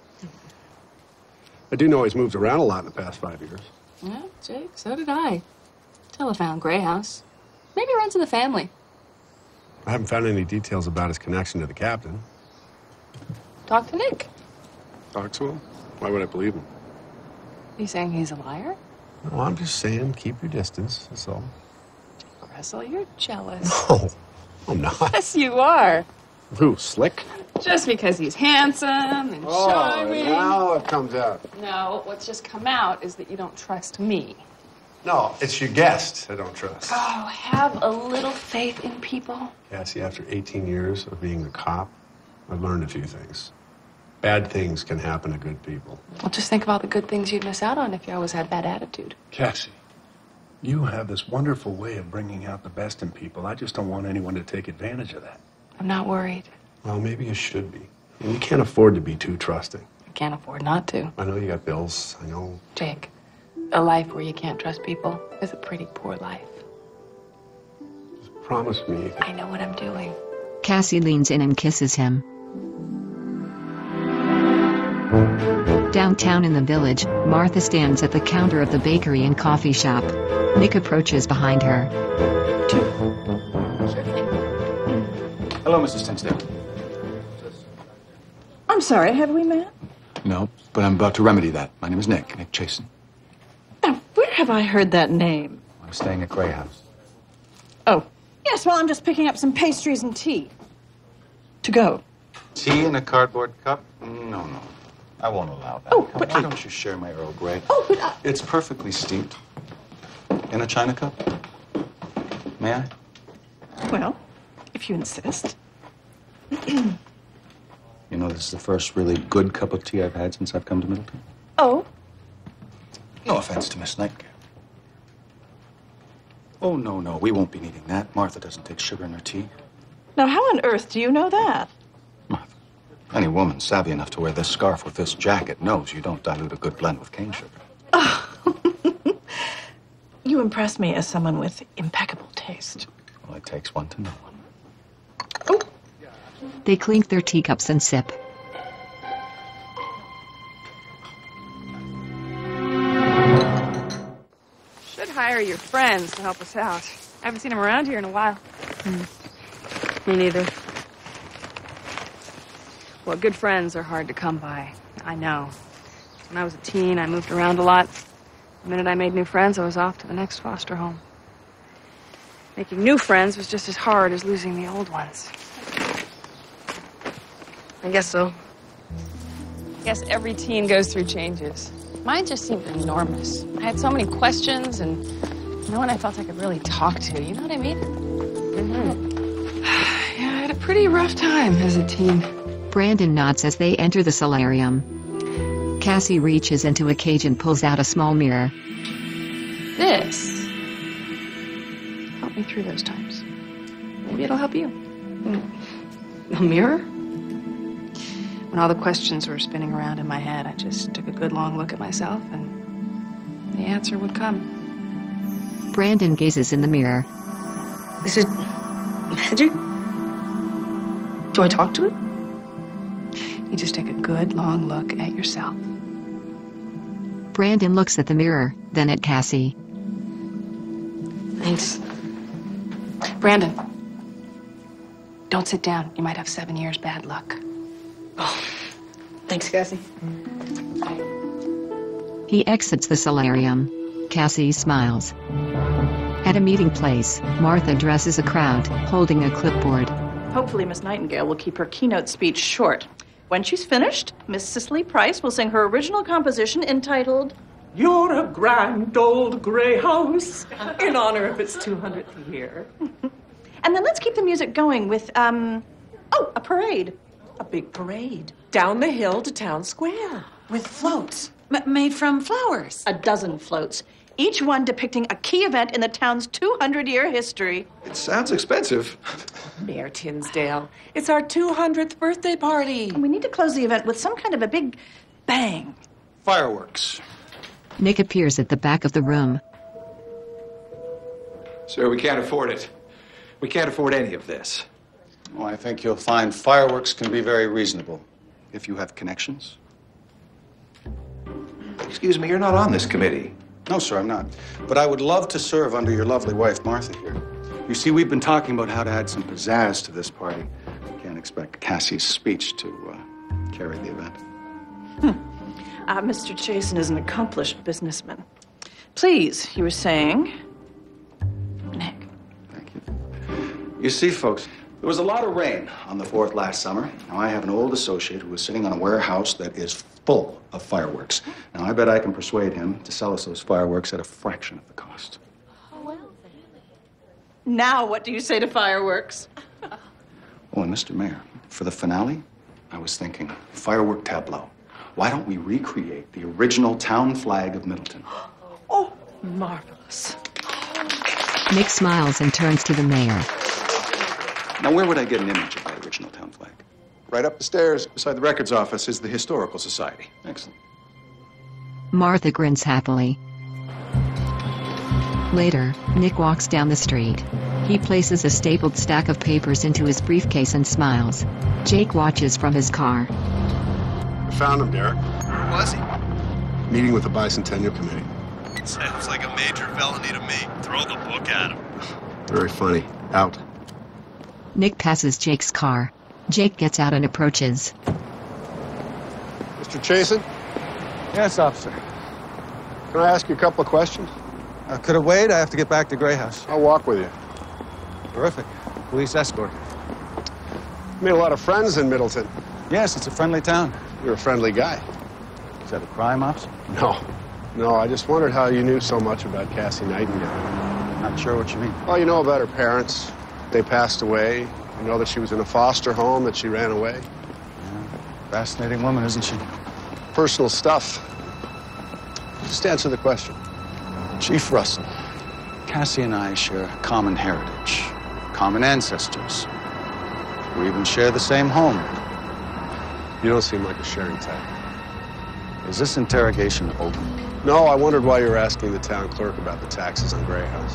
Speaker 8: I do know he's moved around a lot in the past five years.
Speaker 9: Yeah, Jake, so did I. Telefound Gray House. Maybe runs in the family.
Speaker 8: I haven't found any details about his connection to the captain.
Speaker 9: Talk to Nick.
Speaker 8: Talk to him? Why would I believe him?
Speaker 9: You saying he's a liar?
Speaker 8: No, I'm just saying, keep your distance, that's all.
Speaker 9: Gressel, you're jealous.
Speaker 8: No, I'm not.
Speaker 9: Yes, you are.
Speaker 8: Who, Slick?
Speaker 9: Just because he's handsome and
Speaker 8: Oh,
Speaker 9: charming.
Speaker 8: now it comes out.
Speaker 9: No, what's just come out is that you don't trust me.
Speaker 8: No, it's your guest I don't trust.
Speaker 9: Oh, have a little faith in people.
Speaker 8: Cassie, after eighteen years of being a cop, I've learned a few things. Bad things can happen to good people.
Speaker 9: Well, just think of all the good things you'd miss out on if you always had that attitude.
Speaker 8: Cassie, You have this wonderful way of bringing out the best in people. I just don't want anyone to take advantage of that.
Speaker 9: I'm not worried.
Speaker 8: Well, maybe you should be. And you can't afford to be too trusting.
Speaker 9: I can't afford not to.
Speaker 8: I know you got bills. I know.
Speaker 9: Jake, a life where you can't trust people is a pretty poor life.
Speaker 8: Promise me.
Speaker 9: I know what I'm doing.
Speaker 1: Cassie leans in and kisses him. Downtown in the village, Martha stands at the counter of the bakery and coffee shop. Nick approaches behind her.
Speaker 10: Hello, Missus Tinsdale.
Speaker 2: I'm sorry, have we met?
Speaker 10: No, but I'm about to remedy that. My name is Nick, Nick Chasen.
Speaker 2: Now, where have I heard that name?
Speaker 10: I'm staying at Gray House.
Speaker 2: Oh, yes, well, I'm just picking up some pastries and tea. To go.
Speaker 10: Tea in a cardboard cup? No, no. I won't allow that.
Speaker 2: Oh, but
Speaker 10: Why
Speaker 2: I...
Speaker 10: don't you share my Earl Grey?
Speaker 2: Oh, but I...
Speaker 10: It's perfectly steeped. In a china cup? May I?
Speaker 2: Well, if you insist.
Speaker 10: You know, this is the first really good cup of tea I've had since I've come to Middleton.
Speaker 2: Oh?
Speaker 10: No offense to Miss Nightingale. Oh, no, no, we won't be needing that. Martha doesn't take sugar in her tea.
Speaker 2: Now, how on earth do you know that?
Speaker 10: Martha, any woman savvy enough to wear this scarf with this jacket knows you don't dilute a good blend with cane sugar.
Speaker 2: You impress me as someone with impeccable taste.
Speaker 10: Well, it takes one to know one.
Speaker 1: They clink their teacups and sip.
Speaker 5: Should hire your friends to help us out. I haven't seen them around here in a while.
Speaker 9: Hmm. Me neither.
Speaker 5: Well, good friends are hard to come by. I know. When I was a teen, I moved around a lot. The minute I made new friends, I was off to the next foster home. Making new friends was just as hard as losing the old ones.
Speaker 9: I guess so.
Speaker 5: I guess every teen goes through changes. Mine just seemed enormous. I had so many questions and no one I felt I could really talk to. You know what I mean? Mm-hmm. Yeah, I had a pretty rough time as a teen.
Speaker 1: Brandon nods as they enter the solarium. Cassie reaches into a cage and pulls out a small mirror.
Speaker 5: This helped me through those times. Maybe it'll help you.
Speaker 9: A mirror?
Speaker 5: When all the questions were spinning around in my head, I just took a good long look at myself and the answer would come.
Speaker 1: Brandon gazes in the mirror.
Speaker 9: Is it magic? Do I talk to it?
Speaker 5: You just take a good long look at yourself.
Speaker 1: Brandon looks at the mirror, then at Cassie.
Speaker 9: Thanks.
Speaker 5: Brandon, don't sit down. You might have seven years bad luck.
Speaker 9: Oh, thanks, Cassie.
Speaker 1: He exits the solarium. Cassie smiles. At a meeting place, Martha addresses a crowd, holding a clipboard.
Speaker 2: Hopefully, Miss Nightingale will keep her keynote speech short. When she's finished, Miss Cicely Price will sing her original composition entitled,
Speaker 11: You're a grand old gray house, in honor of its two hundredth year.
Speaker 2: And then let's keep the music going with, um, oh, a parade.
Speaker 11: A big parade. Down the hill to Town Square.
Speaker 3: With floats m- made from flowers.
Speaker 2: A dozen floats, each one depicting a key event in the town's two hundred year history.
Speaker 6: It sounds expensive.
Speaker 11: Mayor Tinsdale, it's our two hundredth birthday party.
Speaker 2: And we need to close the event with some kind of a big bang.
Speaker 8: Fireworks.
Speaker 1: Nick appears at the back of the room.
Speaker 6: Sir, we can't afford it. We can't afford any of this.
Speaker 10: Well, I think you'll find fireworks can be very reasonable if you have connections.
Speaker 6: Excuse me, you're not on this committee.
Speaker 10: No, sir, I'm not. But I would love to serve under your lovely wife, Martha, here. You see, we've been talking about how to add some pizzazz to this party. Can't expect Cassie's speech to uh, carry the event.
Speaker 2: Hmm. Uh, Mister Chasen is an accomplished businessman. Please, you were saying? Nick.
Speaker 10: Thank you. You see, folks, there was a lot of rain on the fourth last summer. Now, I have an old associate who is sitting on a warehouse that is full of fireworks. Now, I bet I can persuade him to sell us those fireworks at a fraction of the cost.
Speaker 2: Now, what do you say to fireworks?
Speaker 10: Oh, and Mister Mayor, for the finale, I was thinking firework tableau. Why don't we recreate the original town flag of Middleton?
Speaker 2: Oh, marvelous.
Speaker 1: Nick smiles and turns to the mayor.
Speaker 10: Now, where would I get an image of that original town flag? Right up the stairs, beside the records office, is the Historical Society. Excellent.
Speaker 1: Martha grins happily. Later, Nick walks down the street. He places a stapled stack of papers into his briefcase and smiles. Jake watches from his car.
Speaker 8: I found him, Derek. Where was he? Meeting with the Bicentennial Committee.
Speaker 15: Sounds like a major felony to me. Throw the book at him.
Speaker 8: Very funny. Out.
Speaker 1: Nick passes Jake's car. Jake gets out and approaches.
Speaker 8: Mister Chasen?
Speaker 16: Yes, officer.
Speaker 8: Can I ask you a couple of questions?
Speaker 16: Uh, could it wait? I have to get back to Gray House.
Speaker 8: I'll walk with you.
Speaker 16: Terrific. Police escort.
Speaker 8: Made a lot of friends in Middleton.
Speaker 16: Yes, it's a friendly town.
Speaker 8: You're a friendly guy.
Speaker 16: Is that a crime, officer?
Speaker 8: No. No, I just wondered how you knew so much about Cassie Nightingale.
Speaker 16: Not sure what you mean.
Speaker 8: Well, you know about her parents. They passed away. You know that she was in a foster home, that she ran away.
Speaker 16: Yeah. Fascinating woman, isn't she?
Speaker 8: Personal stuff. Just answer the question.
Speaker 16: Chief Russell, Cassie and I share a common heritage, common ancestors. We even share the same home.
Speaker 8: You don't seem like a sharing type.
Speaker 16: Is this interrogation open?
Speaker 8: No, I wondered why you were asking the town clerk about the taxes on Gray House.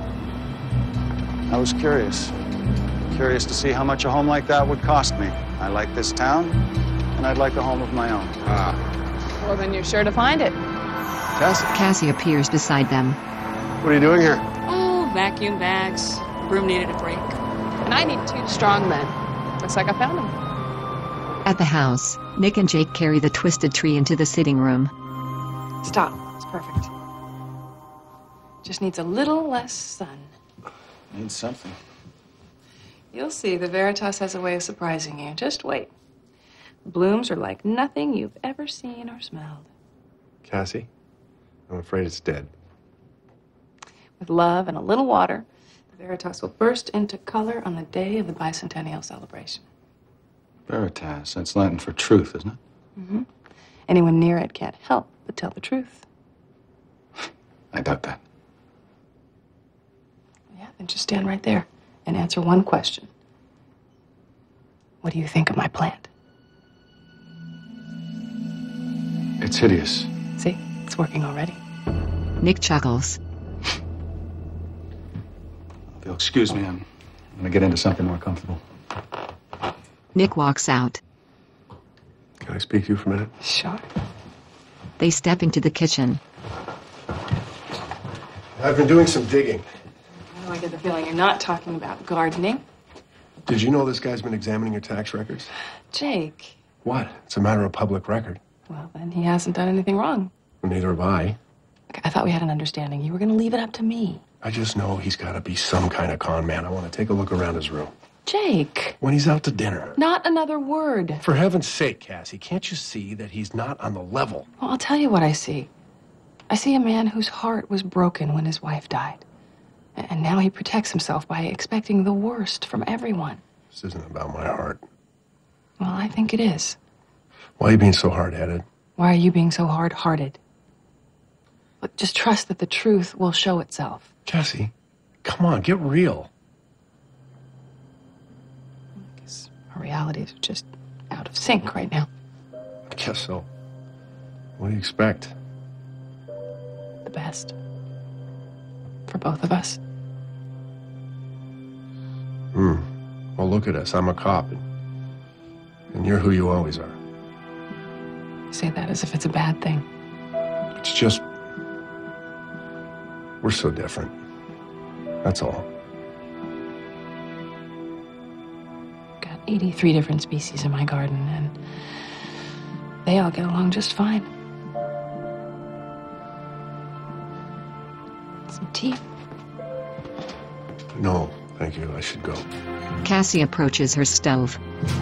Speaker 16: I was curious. Curious to see how much a home like that would cost me. I like this town, and I'd like a home of my own.
Speaker 8: Ah.
Speaker 5: Well, then you're sure to find it.
Speaker 8: Cassie?
Speaker 1: Cassie appears beside them.
Speaker 8: What are you doing here?
Speaker 5: Oh, vacuum bags. Room needed a break. And I need two strong men. Looks like I found them.
Speaker 1: At the house, Nick and Jake carry the twisted tree into the sitting room.
Speaker 9: Stop. It's perfect. Just needs a little less sun.
Speaker 16: Needs something.
Speaker 9: You'll see, the Veritas has a way of surprising you. Just wait. Blooms are like nothing you've ever seen or smelled.
Speaker 8: Cassie, I'm afraid it's dead.
Speaker 9: With love and a little water, the Veritas will burst into color on the day of the bicentennial celebration.
Speaker 10: Veritas, that's Latin for truth, isn't it?
Speaker 9: Mm-hmm. Anyone near it can't help but tell the truth.
Speaker 10: I doubt that.
Speaker 9: Yeah, then just stand right there and answer one question. What do you think of my plant?
Speaker 10: It's hideous.
Speaker 9: See, it's working already.
Speaker 1: Nick chuckles.
Speaker 10: If you'll excuse me, I'm going to get into something more comfortable.
Speaker 1: Nick walks out.
Speaker 8: Can I speak to you for a minute?
Speaker 9: Sure.
Speaker 1: They step into the kitchen.
Speaker 8: I've been doing some digging.
Speaker 9: Oh, I get the feeling you're not talking about gardening.
Speaker 8: Did you know this guy's been examining your tax records?
Speaker 9: Jake.
Speaker 8: What? It's a matter of public record.
Speaker 9: Well, then he hasn't done anything wrong.
Speaker 8: Well, neither have I.
Speaker 9: I thought we had an understanding. You were going to leave it up to me.
Speaker 8: I just know he's got to be some kind of con man. I want to take a look around his room.
Speaker 9: Jake.
Speaker 8: When he's out to dinner.
Speaker 9: Not another word.
Speaker 8: For heaven's sake, Cassie, can't you see that he's not on the level?
Speaker 9: Well, I'll tell you what I see. I see a man whose heart was broken when his wife died. And now he protects himself by expecting the worst from everyone.
Speaker 8: This isn't about my heart.
Speaker 9: Well, I think it is.
Speaker 8: Why are you being so hard-headed?
Speaker 9: Why are you being so hard-hearted? Look, just trust that the truth will show itself.
Speaker 8: Cassie, come on, get real.
Speaker 9: I guess our realities are just out of sync right now.
Speaker 8: I guess so. What do you expect?
Speaker 9: The best. For both of us.
Speaker 8: Hmm. Well, look at us. I'm a cop. And, and you're who you always are.
Speaker 9: You say that as if it's a bad thing.
Speaker 8: It's just... we're so different. That's all.
Speaker 9: Got eighty-three different species in my garden, and they all get along just fine. Some tea?
Speaker 8: No, thank you. I should go.
Speaker 1: Cassie approaches her stove.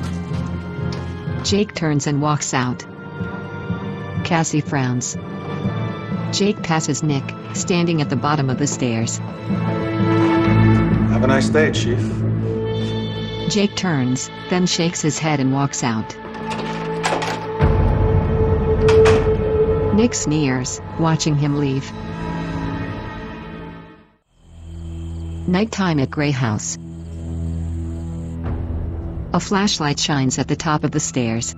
Speaker 1: Jake turns and walks out. Cassie frowns. Jake passes Nick, standing at the bottom of the stairs.
Speaker 16: Have a nice day, Chief.
Speaker 1: Jake turns, then shakes his head and walks out. Nick sneers, watching him leave. Nighttime at Gray House. A flashlight shines at the top of the stairs.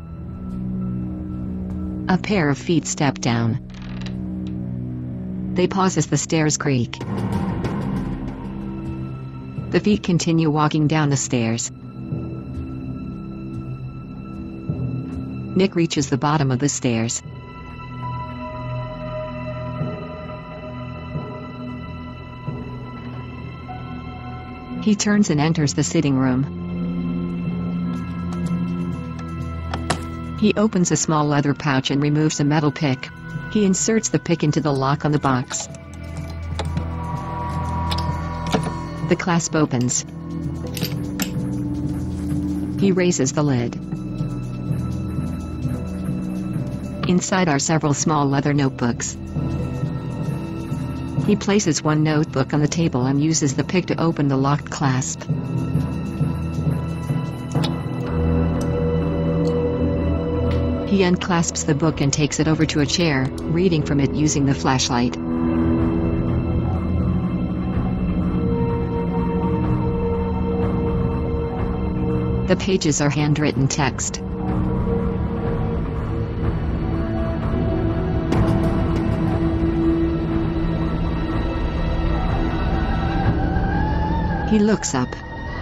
Speaker 1: A pair of feet step down. They pause as the stairs creak. The feet continue walking down the stairs. Nick reaches the bottom of the stairs. He turns and enters the sitting room. He opens a small leather pouch and removes a metal pick. He inserts the pick into the lock on the box. The clasp opens. He raises the lid. Inside are several small leather notebooks. He places one notebook on the table and uses the pick to open the locked clasp. He unclasps the book and takes it over to a chair, reading from it using the flashlight. The pages are handwritten text. He looks up.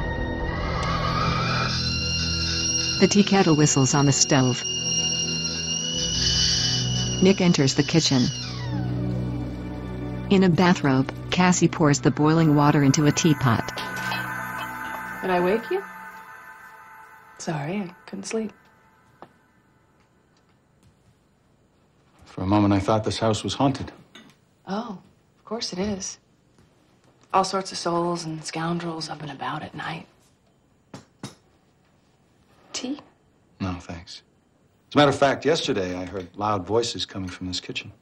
Speaker 1: The tea kettle whistles on the stove. Nick enters the kitchen. In a bathrobe, Cassie pours the boiling water into a teapot.
Speaker 9: Did I wake you? Sorry, I couldn't sleep.
Speaker 10: For a moment, I thought this house was haunted.
Speaker 9: Oh, of course it is. All sorts of souls and scoundrels up and about at night. Tea?
Speaker 10: No, thanks. As a matter of fact, yesterday I heard loud voices coming from this kitchen.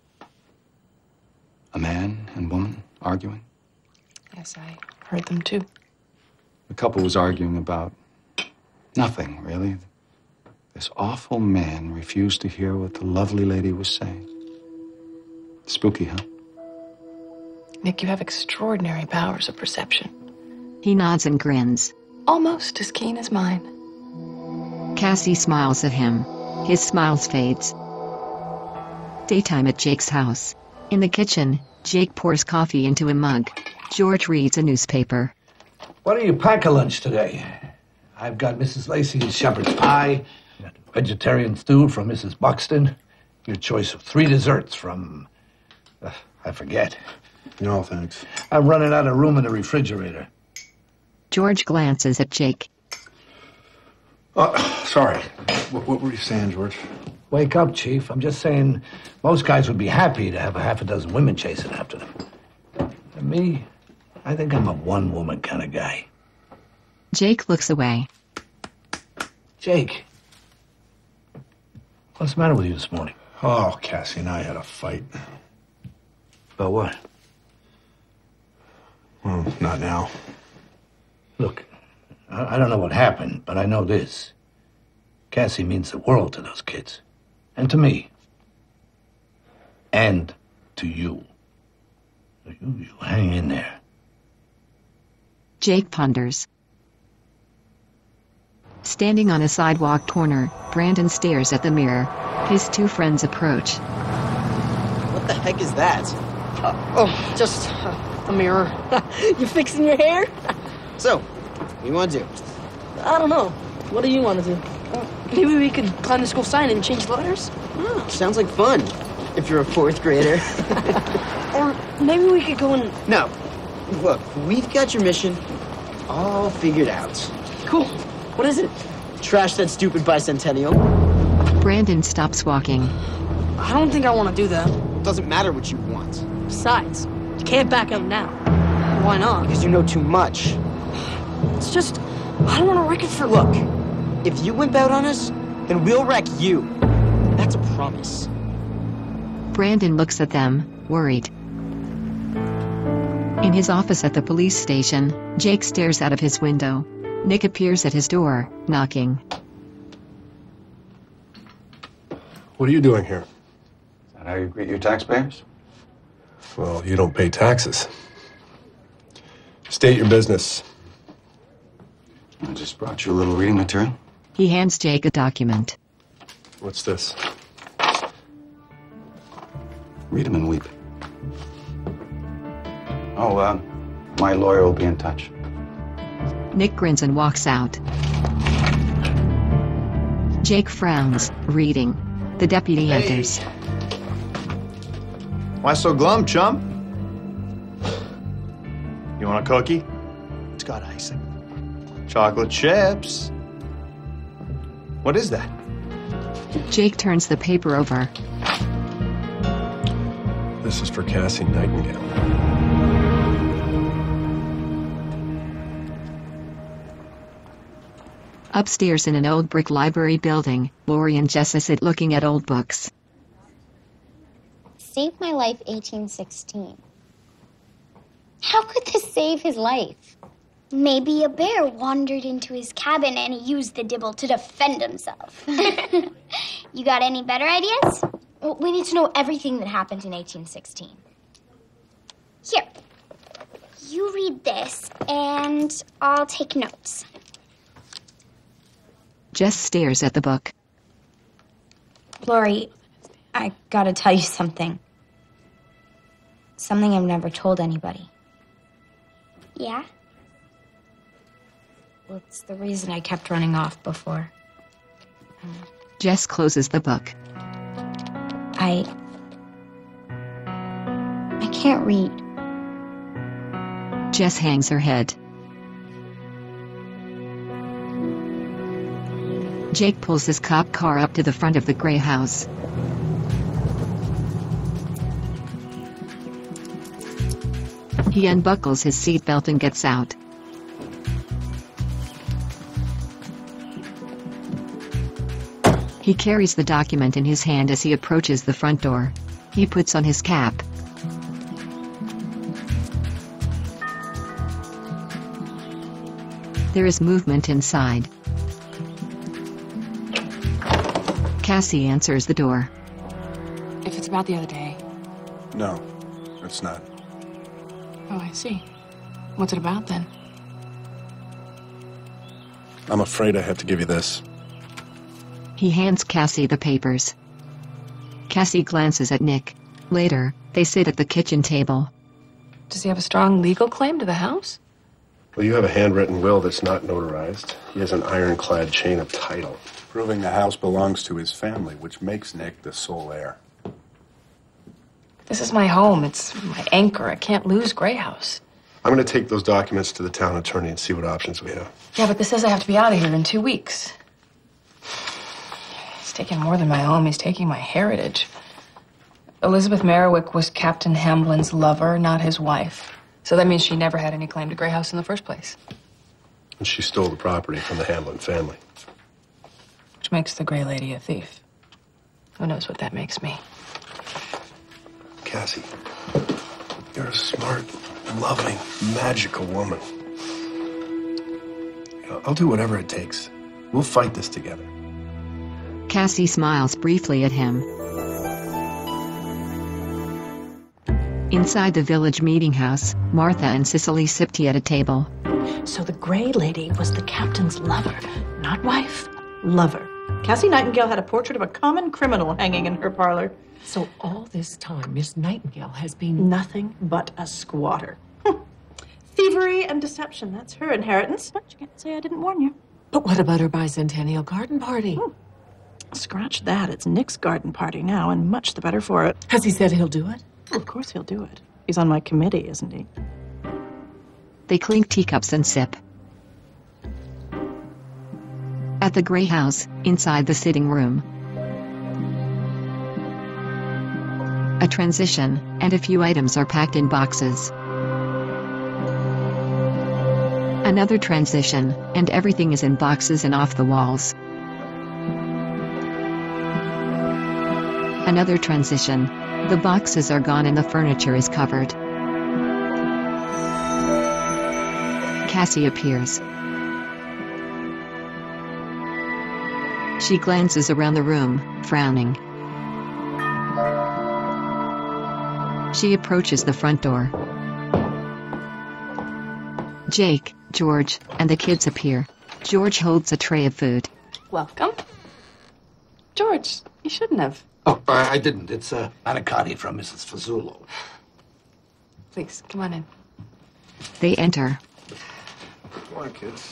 Speaker 10: A man and woman arguing.
Speaker 9: Yes, I heard them too.
Speaker 10: The couple was arguing about nothing, really. This awful man refused to hear what the lovely lady was saying. Spooky, huh?
Speaker 9: Nick, you have extraordinary powers of perception.
Speaker 1: He nods and grins.
Speaker 9: Almost as keen as mine.
Speaker 1: Cassie smiles at him. His smile fades. Daytime at Jake's house. In the kitchen, Jake pours coffee into a mug. George reads a newspaper.
Speaker 6: Why don't you pack a lunch today? I've got Missus Lacey's shepherd's pie, vegetarian stew from Missus Buxton, your choice of three desserts from... Uh, I forget.
Speaker 8: No, thanks.
Speaker 6: I'm running out of room in the refrigerator.
Speaker 1: George glances at Jake.
Speaker 8: Oh, sorry. What, what were you saying, George?
Speaker 6: Wake up, Chief. I'm just saying most guys would be happy to have a half a dozen women chasing after them. And me, I think I'm a one-woman kind of guy.
Speaker 1: Jake looks away.
Speaker 6: Jake, what's the matter with you this morning?
Speaker 8: Oh, Cassie and I had a fight.
Speaker 6: About what?
Speaker 8: Well, not now.
Speaker 6: Look, I, I don't know what happened, but I know this. Cassie means the world to those kids. And to me. And to you. You, you hang in there.
Speaker 1: Jake ponders. Standing on a sidewalk corner, Brandon stares at the mirror. His two friends approach.
Speaker 12: What the heck is that? Uh, oh, just uh, a mirror. You fixing your hair? So, what do you want to do?
Speaker 17: I don't know. What do you want to do? Uh, maybe we could climb the school sign and change letters?
Speaker 12: Oh, sounds like fun. If you're a fourth grader.
Speaker 17: Or maybe we could go and...
Speaker 12: No. Look, we've got your mission all figured out.
Speaker 17: Cool. What is it?
Speaker 12: Trash that stupid bicentennial.
Speaker 1: Brandon stops walking.
Speaker 17: I don't think I want to do that.
Speaker 12: Doesn't matter what you want.
Speaker 17: Besides, you can't back out now. Why not?
Speaker 12: Because you know too much.
Speaker 17: It's just, I don't want to wreck it for...
Speaker 12: Look, if you wimp out on us, then we'll wreck you. That's a promise.
Speaker 1: Brandon looks at them, worried. In his office at the police station, Jake stares out of his window. Nick appears at his door, knocking.
Speaker 8: What are you doing here?
Speaker 10: Is that how you greet your taxpayers?
Speaker 8: Well, you don't pay taxes. State your business.
Speaker 10: I just brought you a little reading material.
Speaker 1: He hands Jake a document.
Speaker 8: What's this?
Speaker 10: Read them and weep. Oh, uh, my lawyer will be in touch.
Speaker 1: Nick grins and walks out. Jake frowns, reading. The deputy
Speaker 13: Hey.
Speaker 1: enters.
Speaker 13: Why so glum, chum? You want a cookie? It's got icing. Chocolate chips. What is that?
Speaker 1: Jake turns the paper over.
Speaker 8: This is for Cassie Nightingale.
Speaker 1: Upstairs in an old brick library building, Lori and Jessa sit looking at old books.
Speaker 18: Saved my life eighteen sixteen. How could this save his life?
Speaker 4: Maybe a bear wandered into his cabin and he used the dibble to defend himself. You got any better ideas?
Speaker 18: Well, we need to know everything that happened in eighteen sixteen.
Speaker 4: Here. You read this, and I'll take notes.
Speaker 1: Jess stares at the book.
Speaker 18: Lori, I gotta tell you something. Something I've never told anybody.
Speaker 4: Yeah?
Speaker 18: Well, it's the reason I kept running off before.
Speaker 1: Jess closes the book.
Speaker 18: I... I can't read.
Speaker 1: Jess hangs her head. Jake pulls his cop car up to the front of the gray house. He unbuckles his seatbelt and gets out. He carries the document in his hand as he approaches the front door. He puts on his cap. There is movement inside. Cassie answers the door.
Speaker 9: If it's about the other day.
Speaker 8: No, it's not.
Speaker 9: Oh, I see. What's it about then?
Speaker 8: I'm afraid I have to give you this.
Speaker 1: He hands Cassie the papers. Cassie glances at Nick. Later, they sit at the kitchen table.
Speaker 9: Does he have a strong legal claim to the house?
Speaker 8: Well, you have a handwritten will that's not notarized. He has an ironclad chain of title, proving the house belongs to his family, which makes Nick the sole heir.
Speaker 9: This is my home. It's my anchor. I can't lose Gray House.
Speaker 8: I'm going to take those documents to the town attorney and see what options we have.
Speaker 9: Yeah, but this says I have to be out of here in two weeks. He's taking more than my home. He's taking my heritage. Elizabeth Merriwick was Captain Hamblin's lover, not his wife. So that means she never had any claim to Gray House in the first place.
Speaker 8: And she stole the property from the Hamblin family.
Speaker 9: Which makes the Gray Lady a thief. Who knows what that makes me?
Speaker 8: Cassie, you're a smart, loving, magical woman. You know, I'll do whatever it takes. We'll fight this together.
Speaker 1: Cassie smiles briefly at him. Inside the village meeting house, Martha and Cicely sip tea at a table.
Speaker 2: So the Gray Lady was the captain's lover, not wife, lover. Cassie Nightingale had a portrait of a common criminal hanging in her parlor.
Speaker 11: So all this time, Miss Nightingale has been...
Speaker 2: Nothing but a squatter. Thievery and deception, that's her inheritance. But you can't say I didn't warn you.
Speaker 11: But what about her bicentennial garden party?
Speaker 2: Hmm. Scratch that. It's Nick's garden party now, and much the better for it.
Speaker 11: Has he said he'll do it?
Speaker 2: Of course he'll do it. He's on my committee, isn't he?
Speaker 1: They clink teacups and sip. At the Gray House, inside the sitting room. A transition, and a few items are packed in boxes. Another transition, and everything is in boxes and off the walls. Another transition. The boxes are gone and the furniture is covered. Cassie appears. She glances around the room, frowning. She approaches the front door. Jake, George, and the kids appear. George holds a tray of food.
Speaker 9: Welcome. George, you shouldn't have.
Speaker 6: Oh, I, I didn't. It's uh, manicotti from Missus Fazzulo.
Speaker 9: Please, come on in.
Speaker 1: They enter.
Speaker 8: Come on, kids.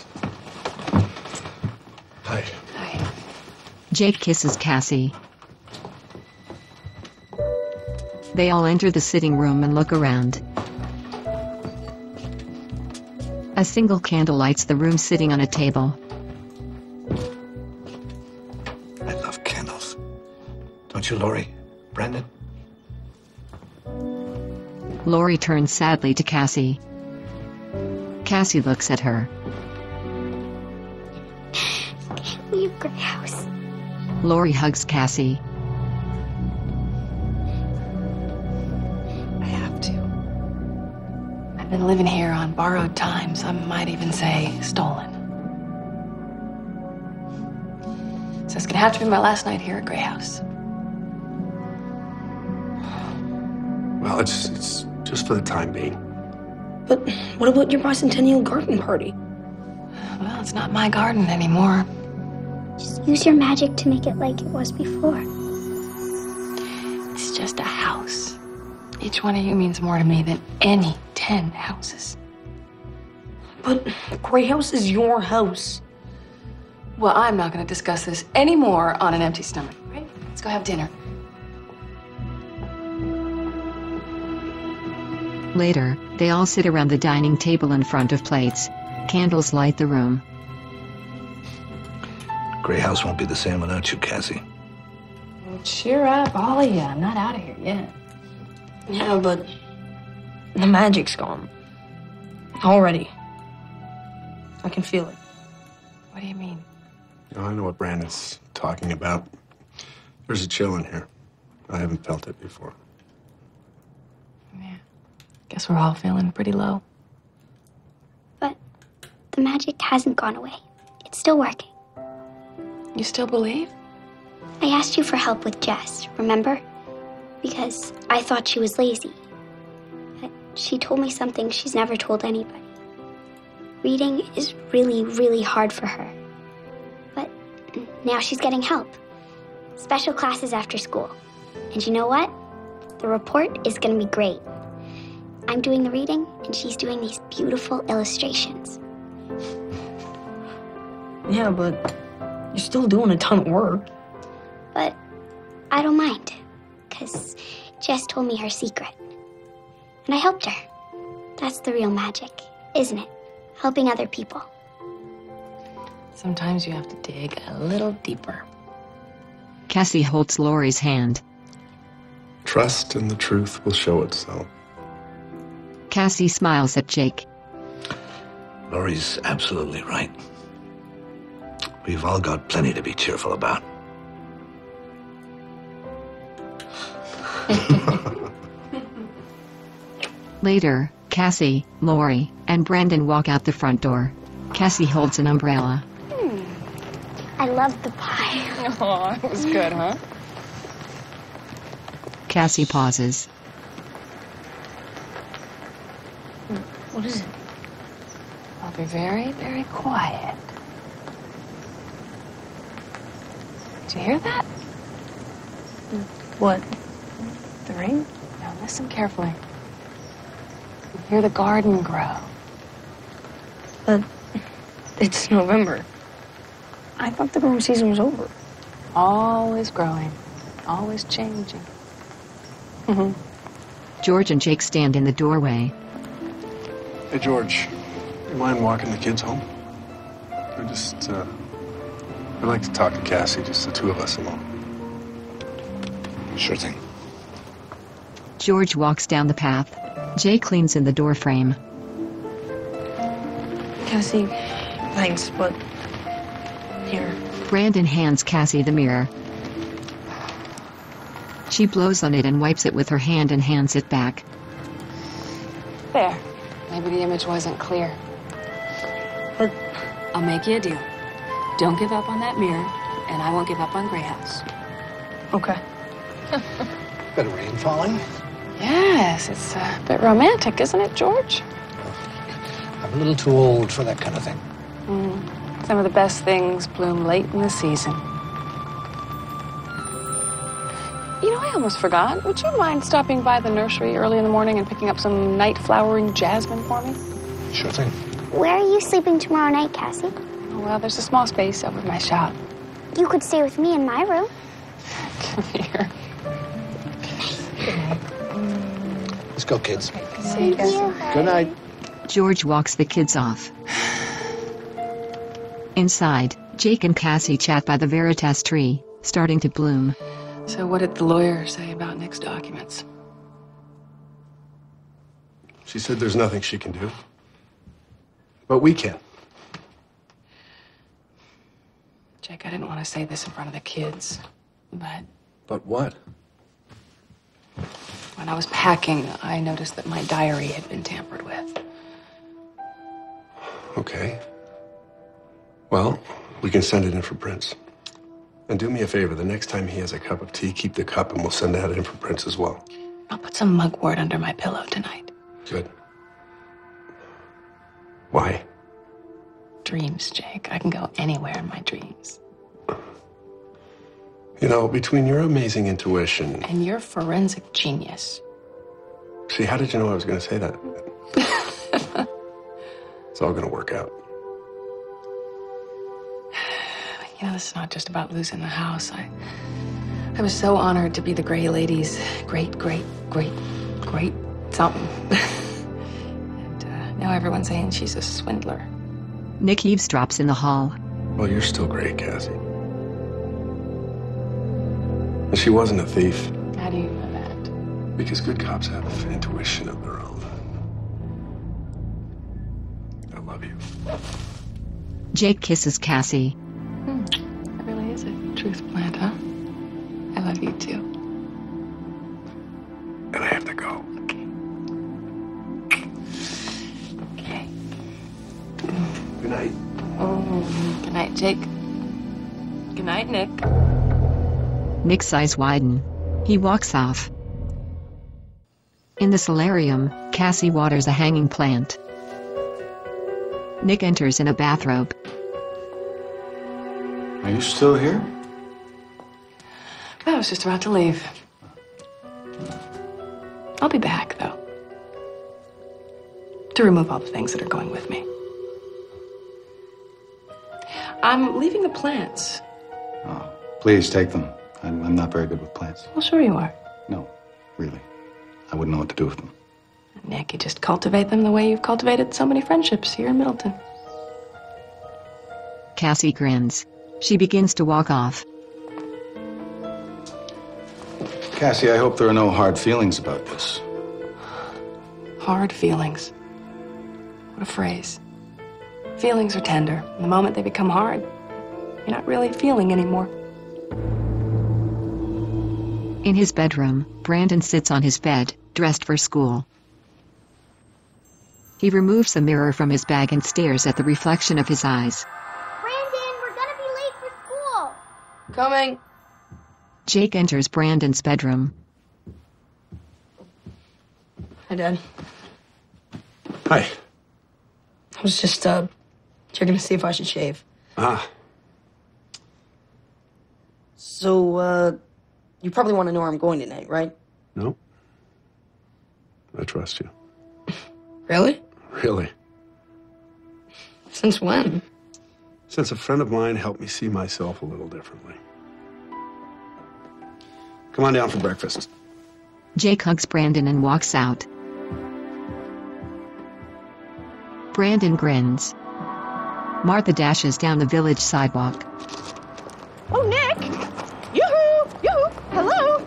Speaker 8: Hi.
Speaker 9: Hi.
Speaker 1: Jake kisses Cassie. They all enter the sitting room and look around. A single candle lights the room, sitting on a table.
Speaker 6: I love candles. Don't you, Laurie? Brandon?
Speaker 1: Laurie turns sadly to Cassie. Cassie looks at her.
Speaker 4: Leave Grey House.
Speaker 1: Laurie hugs Cassie.
Speaker 9: I have to. I've been living here on borrowed time. Some might even say stolen. So it's gonna have to be my last night here at Grey House.
Speaker 8: Well, it's it's just for the time being.
Speaker 17: But what about your bicentennial garden party?
Speaker 9: Well, it's not my garden anymore.
Speaker 4: Just use your magic to make it like it was before.
Speaker 9: It's just a house. Each one of you means more to me than any ten houses.
Speaker 17: But Grey House is your house.
Speaker 9: Well, I'm not going to discuss this anymore on an empty stomach. Right? Let's go have dinner.
Speaker 1: Later, they all sit around the dining table in front of plates. Candles light the room.
Speaker 6: Grey House won't be the same without you, Cassie.
Speaker 9: Well, cheer up, all of you. I'm not out of here yet.
Speaker 17: Yeah, but the magic's gone. Already. I can feel it.
Speaker 9: What do you mean?
Speaker 8: You know, I know what Brandon's talking about. There's a chill in here. I haven't felt it before.
Speaker 9: Guess we're all feeling pretty low.
Speaker 4: But the magic hasn't gone away. It's still working.
Speaker 9: You still believe?
Speaker 4: I asked you for help with Jess, remember? Because I thought she was lazy. But she told me something she's never told anybody. Reading is really, really hard for her. But now she's getting help. Special classes after school. And you know what? The report is going to be great. I'm doing the reading, and she's doing these beautiful illustrations.
Speaker 17: Yeah, but you're still doing a ton of work.
Speaker 4: But I don't mind, because Jess told me her secret. And I helped her. That's the real magic, isn't it? Helping other people.
Speaker 9: Sometimes you have to dig a little deeper.
Speaker 1: Cassie holds Laurie's hand.
Speaker 8: Trust and the truth will show itself.
Speaker 1: Cassie smiles at Jake.
Speaker 6: Laurie's absolutely right. We've all got plenty to be cheerful about.
Speaker 1: Later, Cassie, Laurie, and Brandon walk out the front door. Cassie holds an umbrella.
Speaker 4: Hmm. I love the pie.
Speaker 5: Oh, it was good, huh?
Speaker 1: Cassie pauses.
Speaker 17: What is it?
Speaker 9: I'll be very, very quiet. Did you hear that?
Speaker 17: What? The ring?
Speaker 9: Now listen carefully. You hear the garden grow.
Speaker 17: But it's November. I thought the growing season was over.
Speaker 9: Always growing. Always changing.
Speaker 17: Mm-hmm.
Speaker 1: George and Jake stand in the doorway.
Speaker 8: Hey, George, you mind walking the kids home? I just, uh, I'd like to talk to Cassie, just the two of us alone.
Speaker 6: Sure thing.
Speaker 1: George walks down the path. Jake leans in the doorframe.
Speaker 17: Cassie, thanks, but here.
Speaker 1: Brandon hands Cassie the mirror. She blows on it and wipes it with her hand and hands it back.
Speaker 9: There. Maybe the image wasn't clear.
Speaker 17: But
Speaker 9: I'll make you a deal. Don't give up on that mirror, and I won't give up on Grey House.
Speaker 17: Okay.
Speaker 6: Bit of rain falling?
Speaker 9: Yes, it's a bit romantic, isn't it, George?
Speaker 6: I'm a little too old for that kind of thing.
Speaker 9: Mm. Some of the best things bloom late in the season. You know, I almost forgot. Would you mind stopping by the nursery early in the morning and picking up some night flowering jasmine for me?
Speaker 6: Sure thing.
Speaker 4: Where are you sleeping tomorrow night, Cassie?
Speaker 9: Oh, well, there's a small space over my shop.
Speaker 4: You could stay with me in my room.
Speaker 9: Come here.
Speaker 6: Let's go, kids.
Speaker 4: Thank you.
Speaker 6: Good night.
Speaker 1: George walks the kids off. Inside, Jake and Cassie chat by the Veritas tree, starting to bloom.
Speaker 9: So what did the lawyer say about Nick's documents?
Speaker 8: She said there's nothing she can do. But we can.
Speaker 9: Jake, I didn't want to say this in front of the kids, but
Speaker 8: But what?
Speaker 9: when I was packing, I noticed that my diary had been tampered with.
Speaker 8: Okay. Well, we can send it in for prints. And do me a favor, the next time he has a cup of tea, keep the cup and we'll send that in for prints as well.
Speaker 9: I'll put some mugwort under my pillow tonight.
Speaker 8: Good. Why?
Speaker 9: Dreams, Jake. I can go anywhere in my dreams.
Speaker 8: You know, between your amazing intuition...
Speaker 9: And your forensic genius.
Speaker 8: See, how did you know I was going to say that? It's all going to work out.
Speaker 9: You know, this is not just about losing the house. I, I was so honored to be the Gray Lady's great, great, great, great something. and uh, now everyone's saying she's a swindler.
Speaker 1: Nick eavesdrops in the hall.
Speaker 8: Well, you're still great, Cassie. And she wasn't a thief.
Speaker 9: How do you know that?
Speaker 8: Because good cops have intuition of their own. I love you.
Speaker 1: Jake kisses Cassie.
Speaker 9: Hmm. That really is a truth plant, huh? I love you too.
Speaker 8: And I have to go.
Speaker 9: Okay. Okay.
Speaker 8: Good night.
Speaker 9: Oh, good night, Jake. Good night, Nick.
Speaker 1: Nick's eyes widen. He walks off. In the solarium, Cassie waters a hanging plant. Nick enters in a bathrobe.
Speaker 10: Are you still here?
Speaker 9: I was just about to leave. I'll be back, though. To remove all the things that are going with me. I'm leaving the plants.
Speaker 10: Oh, please take them. I'm, I'm not very good with plants.
Speaker 9: Well, sure you are.
Speaker 10: No, really. I wouldn't know what to do with them.
Speaker 9: Nick, you just cultivate them the way you've cultivated so many friendships here in Middleton.
Speaker 1: Cassie grins. She begins to walk off.
Speaker 10: Cassie, I hope there are no hard feelings about this.
Speaker 9: Hard feelings. What a phrase. Feelings are tender. The moment they become hard, you're not really feeling anymore.
Speaker 1: In his bedroom, Brandon sits on his bed, dressed for school. He removes the mirror from his bag and stares at the reflection of his eyes.
Speaker 4: Brandon, we're gonna be late for school.
Speaker 12: Coming.
Speaker 1: Jake enters Brandon's bedroom.
Speaker 12: Hi, Dad.
Speaker 8: Hi.
Speaker 12: I was just, uh, checking to see if I should shave.
Speaker 8: Ah.
Speaker 12: So, uh, you probably want to know where I'm going tonight, right?
Speaker 8: No. I trust you.
Speaker 12: Really?
Speaker 8: Really.
Speaker 12: Since when?
Speaker 8: Since a friend of mine helped me see myself a little differently. Come on down for breakfast.
Speaker 1: Jake hugs Brandon and walks out. Brandon grins. Martha dashes down the village sidewalk.
Speaker 2: Oh, Nick! Yoo-hoo! Yoo-hoo! Hello!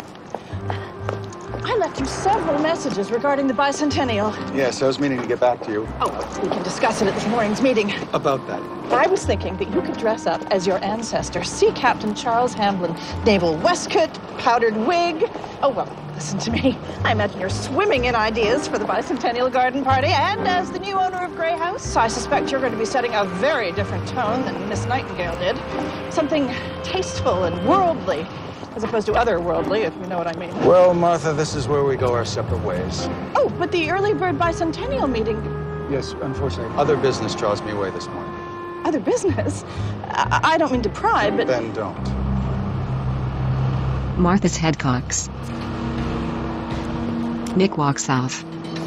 Speaker 2: I left you several messages regarding the bicentennial.
Speaker 10: Yes, I was meaning to get back to you.
Speaker 2: Oh, we can discuss it at this morning's meeting.
Speaker 10: About that.
Speaker 2: I was thinking that you could dress up as your ancestor, Sea Captain Charles Hamblin. Naval waistcoat, powdered wig. Oh, well, listen to me. I imagine you're swimming in ideas for the bicentennial garden party, and as the new owner of Grey House, I suspect you're going to be setting a very different tone than Miss Nightingale did. Something tasteful and worldly, as opposed to otherworldly, if you know what I mean.
Speaker 16: Well, Martha, this is where we go our separate ways.
Speaker 2: Oh, but the early bird bicentennial meeting,
Speaker 16: Yes, unfortunately. Other business draws me away this morning.
Speaker 2: Other business? I, I don't mean to pry, but...
Speaker 16: Then don't.
Speaker 1: Martha's head cocks. Nick walks off.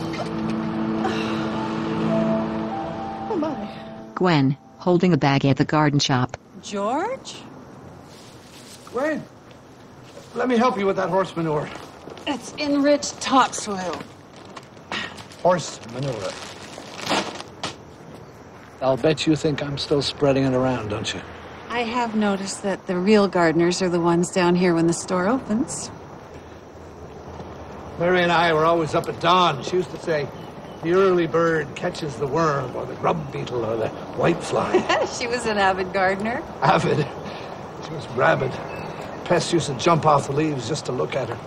Speaker 2: Oh, my.
Speaker 1: Gwen, holding a bag at the garden shop.
Speaker 3: George?
Speaker 6: Gwen, let me help you with that horse manure.
Speaker 3: It's enriched topsoil.
Speaker 6: Horse manure. I'll bet you think I'm still spreading it around, don't you?
Speaker 3: I have noticed that the real gardeners are the ones down here when the store opens.
Speaker 6: Mary and I were always up at dawn. She used to say, the early bird catches the worm, or the grub beetle, or the whitefly.
Speaker 3: She was an avid gardener.
Speaker 6: Avid. She was rabid. Pests used to jump off the leaves just to look at her.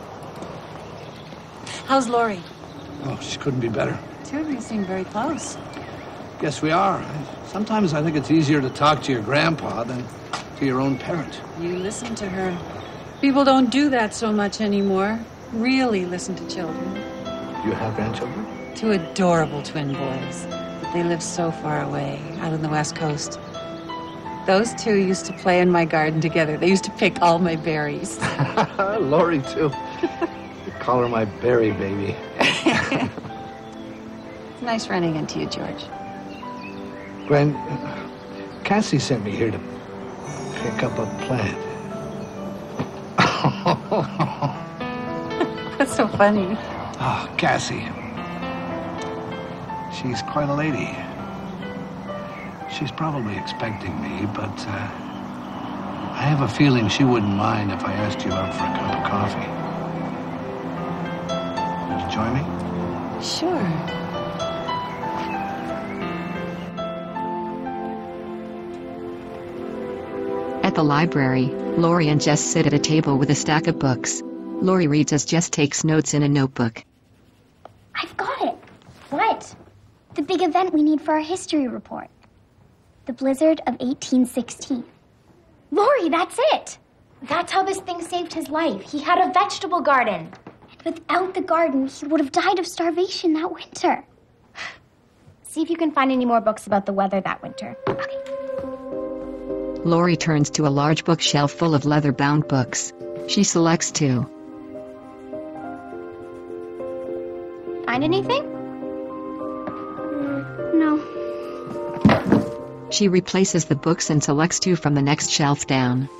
Speaker 3: How's Laurie?
Speaker 6: Oh, she couldn't be better.
Speaker 3: Two of you seem very close.
Speaker 6: Yes, we are. Sometimes I think it's easier to talk to your grandpa than to your own parent.
Speaker 3: You listen to her. People don't do that so much anymore. Really listen to children.
Speaker 6: You have grandchildren?
Speaker 3: Two adorable twin boys. But they live so far away, out on the West Coast. Those two used to play in my garden together. They used to pick all my berries.
Speaker 6: Laurie, too. You call her my berry baby.
Speaker 3: It's nice running into you, George.
Speaker 6: Gwen, Cassie sent me here to pick up a plant.
Speaker 3: That's so funny.
Speaker 6: Oh, Cassie. She's quite a lady. She's probably expecting me, but uh, I have a feeling she wouldn't mind if I asked you out for a cup of coffee. Would you join me?
Speaker 3: Sure.
Speaker 1: At the library, Laurie and Jess sit at a table with a stack of books. Laurie reads as Jess takes notes in a notebook.
Speaker 4: I've got it. What? The big event we need for our history report. The blizzard of eighteen sixteen. Laurie, that's it.
Speaker 18: That's how this thing saved his life. He had a vegetable garden.
Speaker 4: Without the garden, he would have died of starvation that winter.
Speaker 18: See if you can find any more books about the weather that winter.
Speaker 4: Okay.
Speaker 1: Laurie turns to a large bookshelf full of leather-bound books. She selects two.
Speaker 18: Find anything?
Speaker 4: No.
Speaker 1: She replaces the books and selects two from the next shelf down.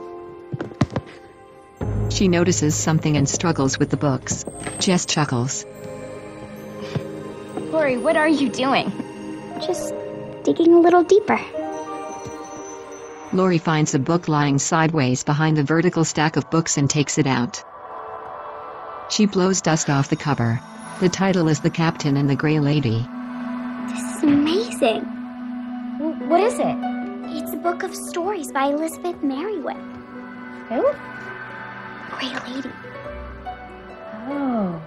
Speaker 1: She notices something and struggles with the books. Jess chuckles.
Speaker 18: Laurie, what are you doing?
Speaker 4: Just digging a little deeper.
Speaker 1: Laurie finds a book lying sideways behind the vertical stack of books and takes it out. She blows dust off the cover. The title is The Captain and the Grey Lady.
Speaker 4: This is amazing.
Speaker 18: What is it?
Speaker 4: It's a book of stories by Elizabeth Merriwick.
Speaker 18: Who?
Speaker 4: Grey Lady.
Speaker 18: Oh.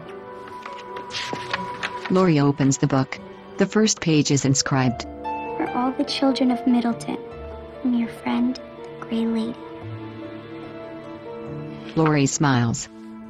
Speaker 1: Laurie opens the book. The first page is inscribed.
Speaker 4: For all the children of Middleton, from your friend, the Grey Lady.
Speaker 1: Laurie smiles.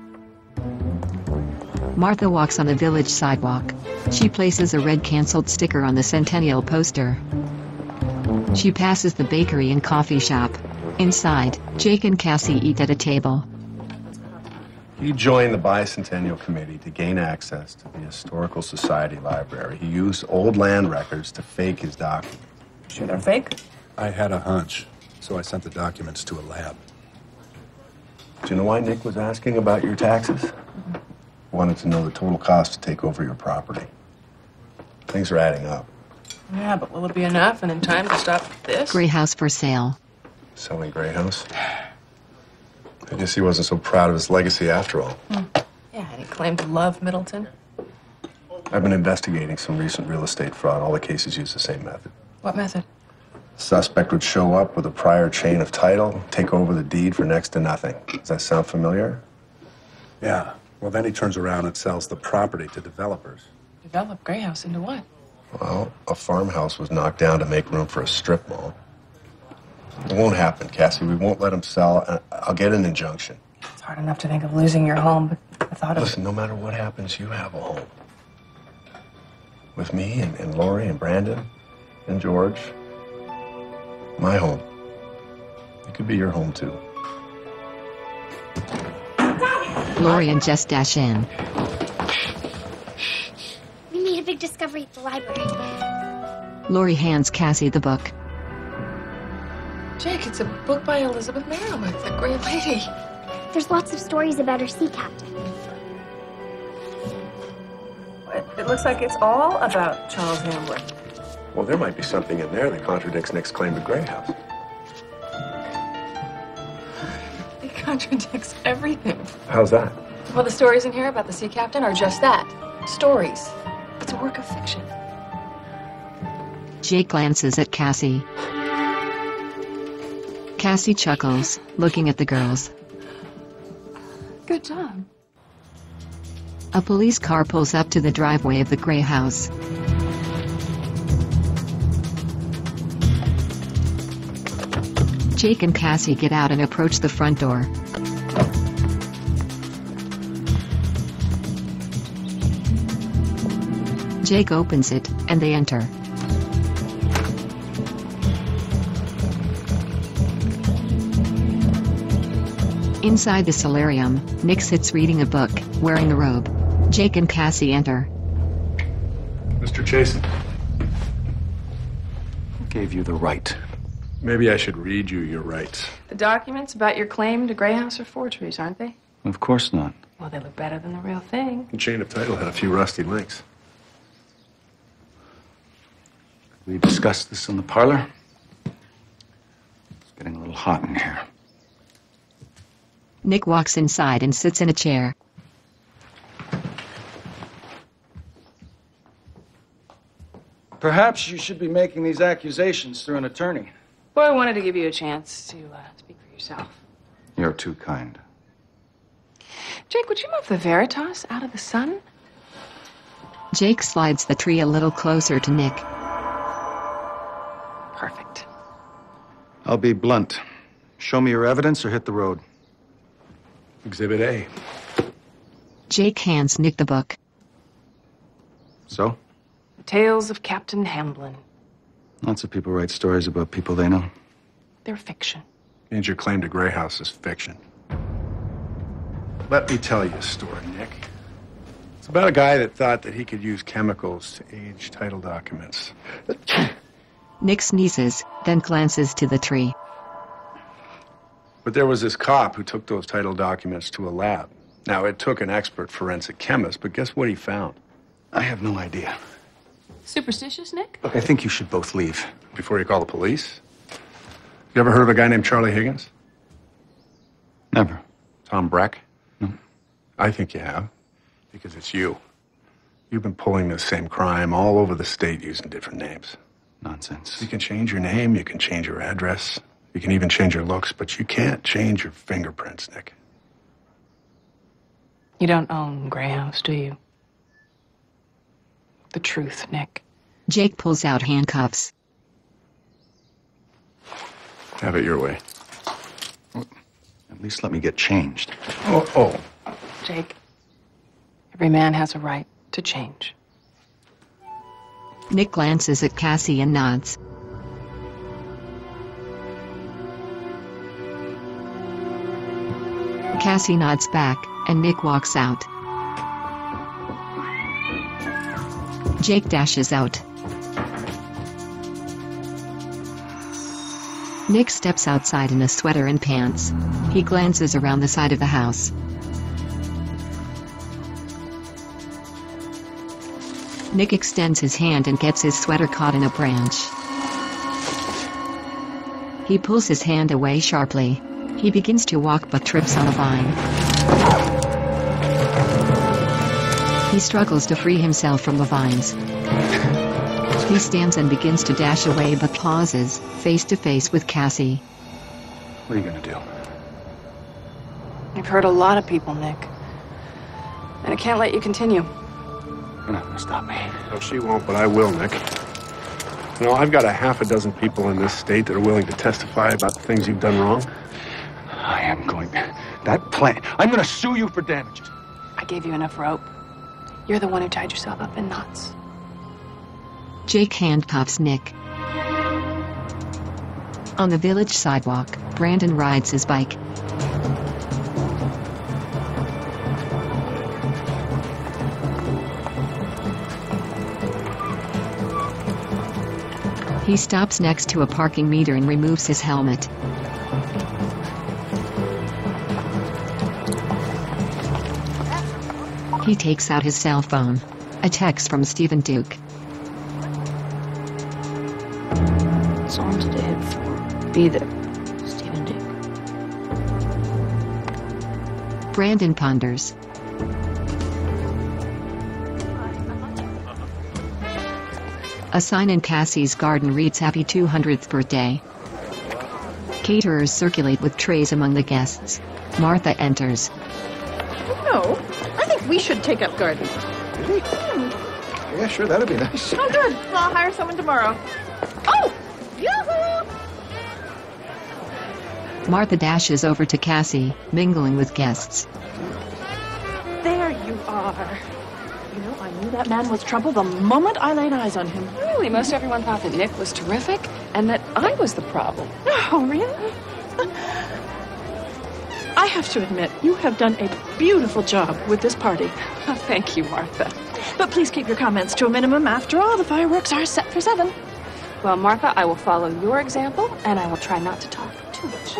Speaker 1: Martha walks on the village sidewalk. She places a red canceled sticker on the Centennial poster. She passes the bakery and coffee shop. Inside, Jake and Cassie eat at a table.
Speaker 8: He joined the Bicentennial Committee to gain access to the Historical Society Library. He used old land records to fake his document.
Speaker 3: Sure they're fake?
Speaker 19: I had a hunch, so I sent the documents to a lab.
Speaker 8: Do you know why Nick was asking about your taxes? Mm-hmm. Wanted to know the total cost to take over your property. Things are adding up.
Speaker 9: Yeah, but will it be enough and in time to stop this?
Speaker 1: Grey house for sale.
Speaker 8: Selling Grey House? I guess he wasn't so proud of his legacy after all.
Speaker 9: Hmm. Yeah, and he claimed to love Middleton.
Speaker 8: I've been investigating some recent real estate fraud. All the cases use the same method.
Speaker 9: What method?
Speaker 8: The suspect would show up with a prior chain of title, take over the deed for next to nothing. Does that sound familiar?
Speaker 19: Yeah. Well, then he turns around and sells the property to developers.
Speaker 9: Develop Grey House into what?
Speaker 8: Well, a farmhouse was knocked down to make room for a strip mall. It won't happen, Cassie. We won't let him sell. I'll get an injunction.
Speaker 9: It's hard enough to think of losing your home, but the thought of...
Speaker 8: Listen, no matter what happens, you have a home. with me and, and Lori and Brandon and George. My home. It could be your home, too.
Speaker 1: Lori and Jess dash in.
Speaker 4: We made a big discovery at the library.
Speaker 1: Lori hands Cassie the book.
Speaker 9: Jake, it's a book by Elizabeth Merriwick, the Great Lady.
Speaker 4: There's lots of stories about her sea captain.
Speaker 9: It, it looks like it's all about Charles Hamblin.
Speaker 8: Well, there might be something in there that contradicts Nick's claim to Grey House.
Speaker 9: It contradicts everything.
Speaker 8: How's that?
Speaker 9: Well, the stories in here about the sea captain are just that. Stories. It's a work of fiction.
Speaker 1: Jake glances at Cassie. Cassie chuckles, looking at the girls.
Speaker 9: Good job.
Speaker 1: A police car pulls up to the driveway of the Grey House. Jake and Cassie get out and approach the front door. Jake opens it, and they enter. Inside the solarium, Nick sits reading a book, wearing a robe. Jake and Cassie enter.
Speaker 8: Mister Chasen.
Speaker 10: Who gave you the right?
Speaker 8: Maybe I should read you your rights.
Speaker 9: The documents about your claim to Grey House are forgeries, aren't they?
Speaker 10: Of course not.
Speaker 9: Well, they look better than the real thing.
Speaker 8: The chain of title had a few rusty links.
Speaker 10: We discussed this in the parlor. It's getting a little hot in here.
Speaker 1: Nick walks inside and sits in a chair.
Speaker 16: Perhaps you should be making these accusations through an attorney.
Speaker 9: Well, I wanted to give you a chance to uh, speak for yourself.
Speaker 10: You're too kind.
Speaker 9: Jake, would you move the Veritas out of the sun?
Speaker 1: Jake slides the tree a little closer to Nick.
Speaker 9: Perfect.
Speaker 10: I'll be blunt. Show me your evidence or hit the road.
Speaker 8: Exhibit A.
Speaker 1: Jake hands Nick the book.
Speaker 10: So?
Speaker 9: The Tales of Captain Hamblin.
Speaker 10: Lots of people write stories about people they know.
Speaker 9: They're fiction.
Speaker 8: Means your claim to Grey House is fiction. Let me tell you a story, Nick. It's about a guy that thought that he could use chemicals to age title documents.
Speaker 1: Nick sneezes, then glances to the tree.
Speaker 8: But there was this cop who took those title documents to a lab. Now, it took an expert forensic chemist, but guess what he found?
Speaker 10: I have no idea.
Speaker 9: Superstitious, Nick?
Speaker 10: Look, I think you should both leave.
Speaker 8: Before you call the police? You ever heard of a guy named Charlie Higgins?
Speaker 10: Never.
Speaker 8: Tom Breck?
Speaker 10: No.
Speaker 8: I think you have, because it's you. You've been pulling this same crime all over the state using different names.
Speaker 10: Nonsense.
Speaker 8: You can change your name, you can change your address, you can even change your looks, but you can't change your fingerprints, Nick.
Speaker 9: You don't own Grey House, do you? The truth, Nick.
Speaker 1: Jake pulls out handcuffs.
Speaker 8: Have it your way.
Speaker 10: At least let me get changed.
Speaker 8: Oh, oh.
Speaker 9: Jake, every man has a right to change.
Speaker 1: Nick glances at Cassie and nods. Cassie nods back, and Nick walks out. Jake dashes out. Nick steps outside in a sweater and pants. He glances around the side of the house. Nick extends his hand and gets his sweater caught in a branch. He pulls his hand away sharply. He begins to walk but trips on a vine. He struggles to free himself from the vines. He stands and begins to dash away but pauses, face to face with Cassie.
Speaker 10: What are you gonna do?
Speaker 9: You've hurt a lot of people, Nick. And I can't let you continue.
Speaker 10: You're not gonna stop me.
Speaker 8: No, she won't, but I will, Nick. You know, I've got a half a dozen people in this state that are willing to testify about the things you've done wrong.
Speaker 10: I am going... That plan... I'm gonna sue you for damages.
Speaker 9: I gave you enough rope. You're the one who tied yourself up in knots.
Speaker 1: Jake handcuffs Nick. On the village sidewalk, Brandon rides his bike. He stops next to a parking meter and removes his helmet. He takes out his cell phone. A text from Stephen Duke.
Speaker 17: Songs to hit for. Be there. Stephen Duke.
Speaker 1: Brandon ponders. A sign in Cassie's garden reads Happy two hundredth birthday. Caterers circulate with trays among the guests. Martha enters.
Speaker 2: No, I think we should take up gardening.
Speaker 6: Really? Yeah, sure, that'd be nice.
Speaker 2: Oh, good. Well, I'll hire someone tomorrow. Oh! Yoo-hoo!
Speaker 1: Martha dashes over to Cassie, mingling with guests.
Speaker 2: There you are. You know, I knew that man was trouble the moment I laid eyes on him.
Speaker 5: Really, most everyone thought that Nick was terrific and that I was the problem.
Speaker 2: Oh, really? I have to admit, you have done a beautiful job with this party.
Speaker 5: Oh, thank you, Martha.
Speaker 2: But please keep your comments to a minimum. After all, the fireworks are set for seven.
Speaker 9: Well, Martha, I will follow your example, and I will try not to talk too much.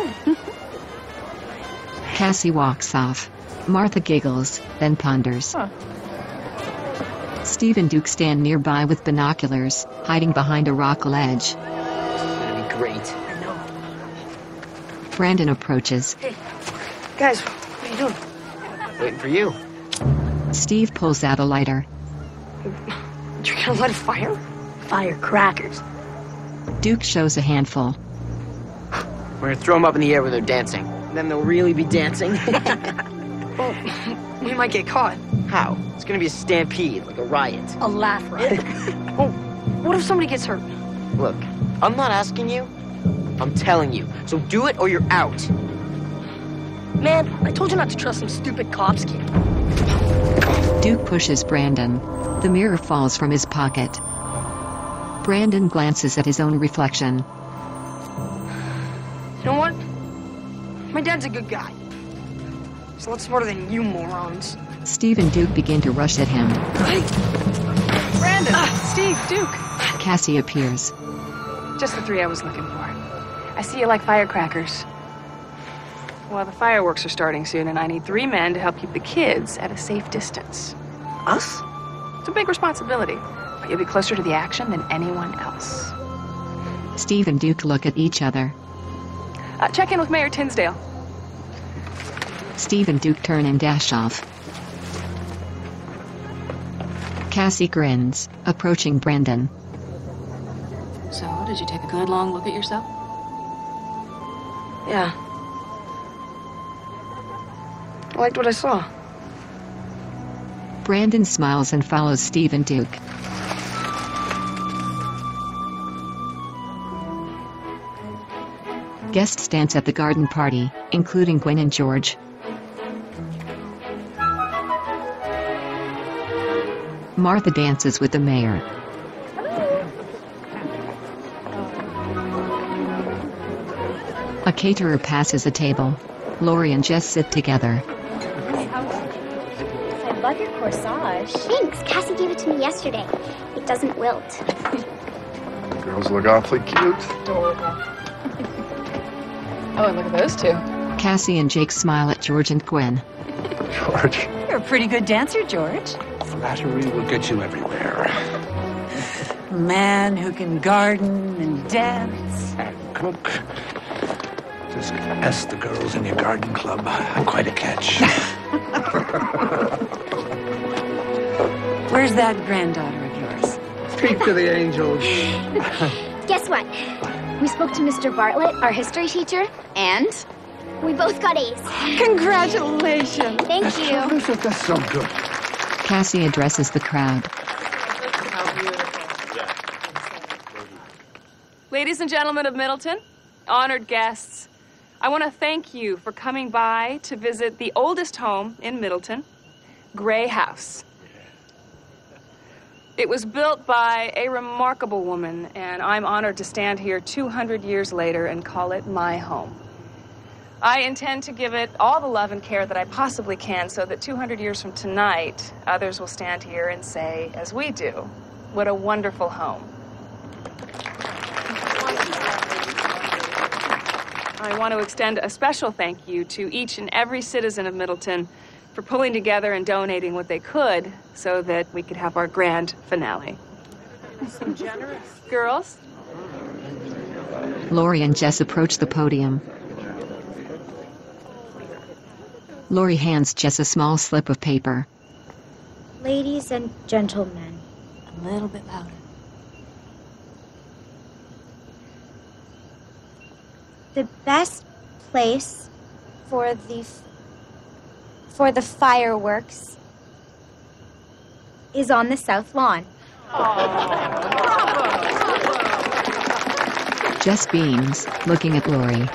Speaker 1: Cassie walks off. Martha giggles, then ponders.
Speaker 2: Huh.
Speaker 1: Steve and Duke stand nearby with binoculars, hiding behind a rock ledge.
Speaker 12: That'd be great.
Speaker 17: I know.
Speaker 1: Brandon approaches.
Speaker 17: Hey, guys, what are you doing?
Speaker 12: Waiting for you.
Speaker 1: Steve pulls out a lighter.
Speaker 17: You're gonna light a fire? Firecrackers.
Speaker 1: Duke shows a handful.
Speaker 12: We're gonna throw them up in the air where they're dancing. Then they'll really be dancing.
Speaker 17: Well, we might get caught.
Speaker 12: How? It's gonna be a stampede, like a riot.
Speaker 17: A laugh riot. Oh, what if somebody gets hurt?
Speaker 12: Look, I'm not asking you. I'm telling you. So do it or you're out.
Speaker 17: Man, I told you not to trust some stupid cops, kid.
Speaker 1: Duke pushes Brandon. The mirror falls from his pocket. Brandon glances at his own reflection.
Speaker 17: You know what? My dad's a good guy. He's a lot smarter than you morons.
Speaker 1: Steve and Duke begin to rush at him.
Speaker 9: Brandon! Ah, Steve, Duke!
Speaker 1: Cassie appears.
Speaker 9: Just the three I was looking for. I see you like firecrackers. Well, the fireworks are starting soon, and I need three men to help keep the kids at a safe distance.
Speaker 17: Us?
Speaker 9: It's a big responsibility, but you'll be closer to the action than anyone else.
Speaker 1: Steve and Duke look at each other.
Speaker 9: Uh, check in with Mayor Tinsdale.
Speaker 1: Steve and Duke turn and dash off. Cassie grins, approaching Brandon.
Speaker 5: So, did you take a good long look at yourself?
Speaker 17: Yeah. I liked what I saw.
Speaker 1: Brandon smiles and follows Steve and Duke. Guests dance at the garden party, including Gwen and George. Martha dances with the mayor. A caterer passes a table. Lori and Jess sit together.
Speaker 4: I love your corsage. Thanks. Cassie gave it to me yesterday. It doesn't wilt.
Speaker 6: The girls look awfully cute.
Speaker 5: Oh, and look at those two.
Speaker 1: Cassie and Jake smile at George and Gwen.
Speaker 6: George.
Speaker 3: You're a pretty good dancer, George.
Speaker 19: Flattery will get you everywhere.
Speaker 3: A man who can garden and dance.
Speaker 19: And cook. Just ask the girls in your garden club. Quite a catch.
Speaker 3: Where's that granddaughter of yours?
Speaker 6: Speak to the angels.
Speaker 4: Guess what? We spoke to Mister Bartlett, our history teacher, and we both got A's.
Speaker 3: Congratulations.
Speaker 4: Thank
Speaker 6: That's
Speaker 4: you.
Speaker 6: terrific. That's so good.
Speaker 1: Cassie addresses the crowd.
Speaker 9: Ladies and gentlemen of Middleton, honored guests, I want to thank you for coming by to visit the oldest home in Middleton, Gray House. It was built by a remarkable woman, and I'm honored to stand here two hundred years later and call it my home. I intend to give it all the love and care that I possibly can so that two hundred years from tonight, others will stand here and say, as we do, what a wonderful home. I want to extend a special thank you to each and every citizen of Middleton for pulling together and donating what they could so that we could have our grand finale.
Speaker 2: So generous.
Speaker 9: Girls?
Speaker 1: Laurie and Jess approach the podium. Laurie hands Jess a small slip of paper.
Speaker 18: Ladies and gentlemen.
Speaker 9: A little bit louder.
Speaker 18: The best place for the for the fireworks is on the south lawn.
Speaker 1: Jess beams, looking at Laurie.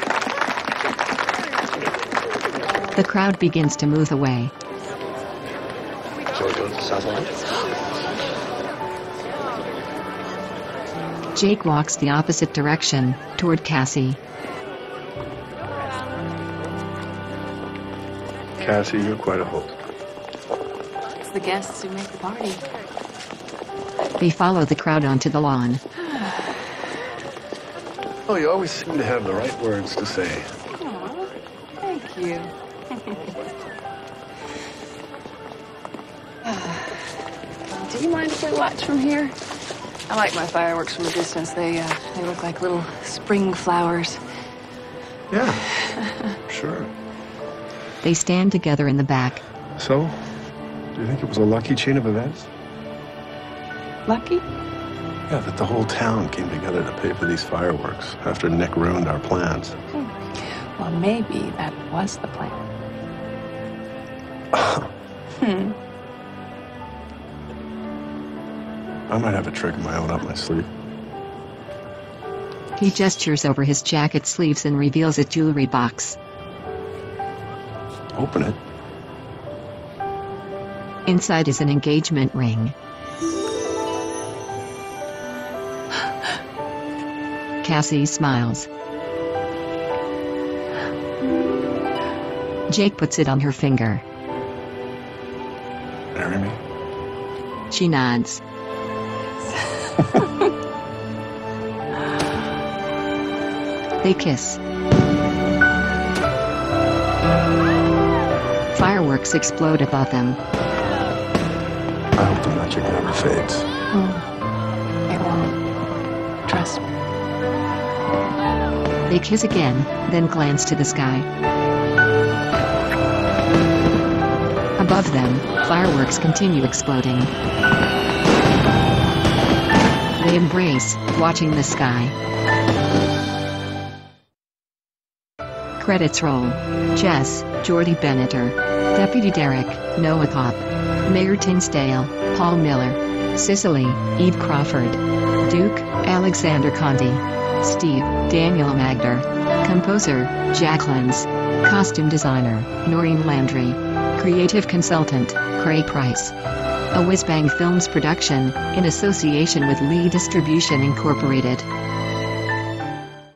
Speaker 1: The crowd begins to move away.
Speaker 19: Shall we go to the south lawn?
Speaker 1: Jake walks the opposite direction, toward Cassie.
Speaker 8: Cassie, you're quite a host.
Speaker 9: It's the guests who make the party.
Speaker 1: They follow the crowd onto the lawn.
Speaker 8: Oh, you always seem to have the right words to say.
Speaker 9: Aw, thank you. Do you mind if we watch from here? I like my fireworks from a distance. They, uh, they look like little spring flowers.
Speaker 8: Yeah, sure.
Speaker 1: They stand together in the back.
Speaker 8: So, do you think it was a lucky chain of events?
Speaker 9: Lucky?
Speaker 8: Yeah, that the whole town came together to pay for these fireworks after Nick ruined our plans.
Speaker 9: Hmm. Well, maybe that was the plan. hmm.
Speaker 8: I might have a trick of my own up my sleeve.
Speaker 1: He gestures over his jacket sleeves and reveals a jewelry box.
Speaker 8: Open it.
Speaker 1: Inside is an engagement ring. Cassie smiles. Jake puts it on her finger.
Speaker 8: Marry me?
Speaker 1: She nods. They kiss. Fireworks explode above them.
Speaker 8: I hope the magic never fades.
Speaker 9: Mm. It won't. Trust me.
Speaker 1: They kiss again, then glance to the sky. Above them, fireworks continue exploding. They embrace, watching the sky. Credits roll. Jess, Jordy Benneter. Deputy Derek, Noah Kopp. Mayor Tinsdale, Paul Miller. Cicely, Eve Crawford. Duke, Alexander Conti. Steve, Daniel Magder. Composer, Jack Lenz. Costume designer, Noreen Landry. Creative consultant, Craig Price. A Whizbang Films production, in association with Lee Distribution Incorporated.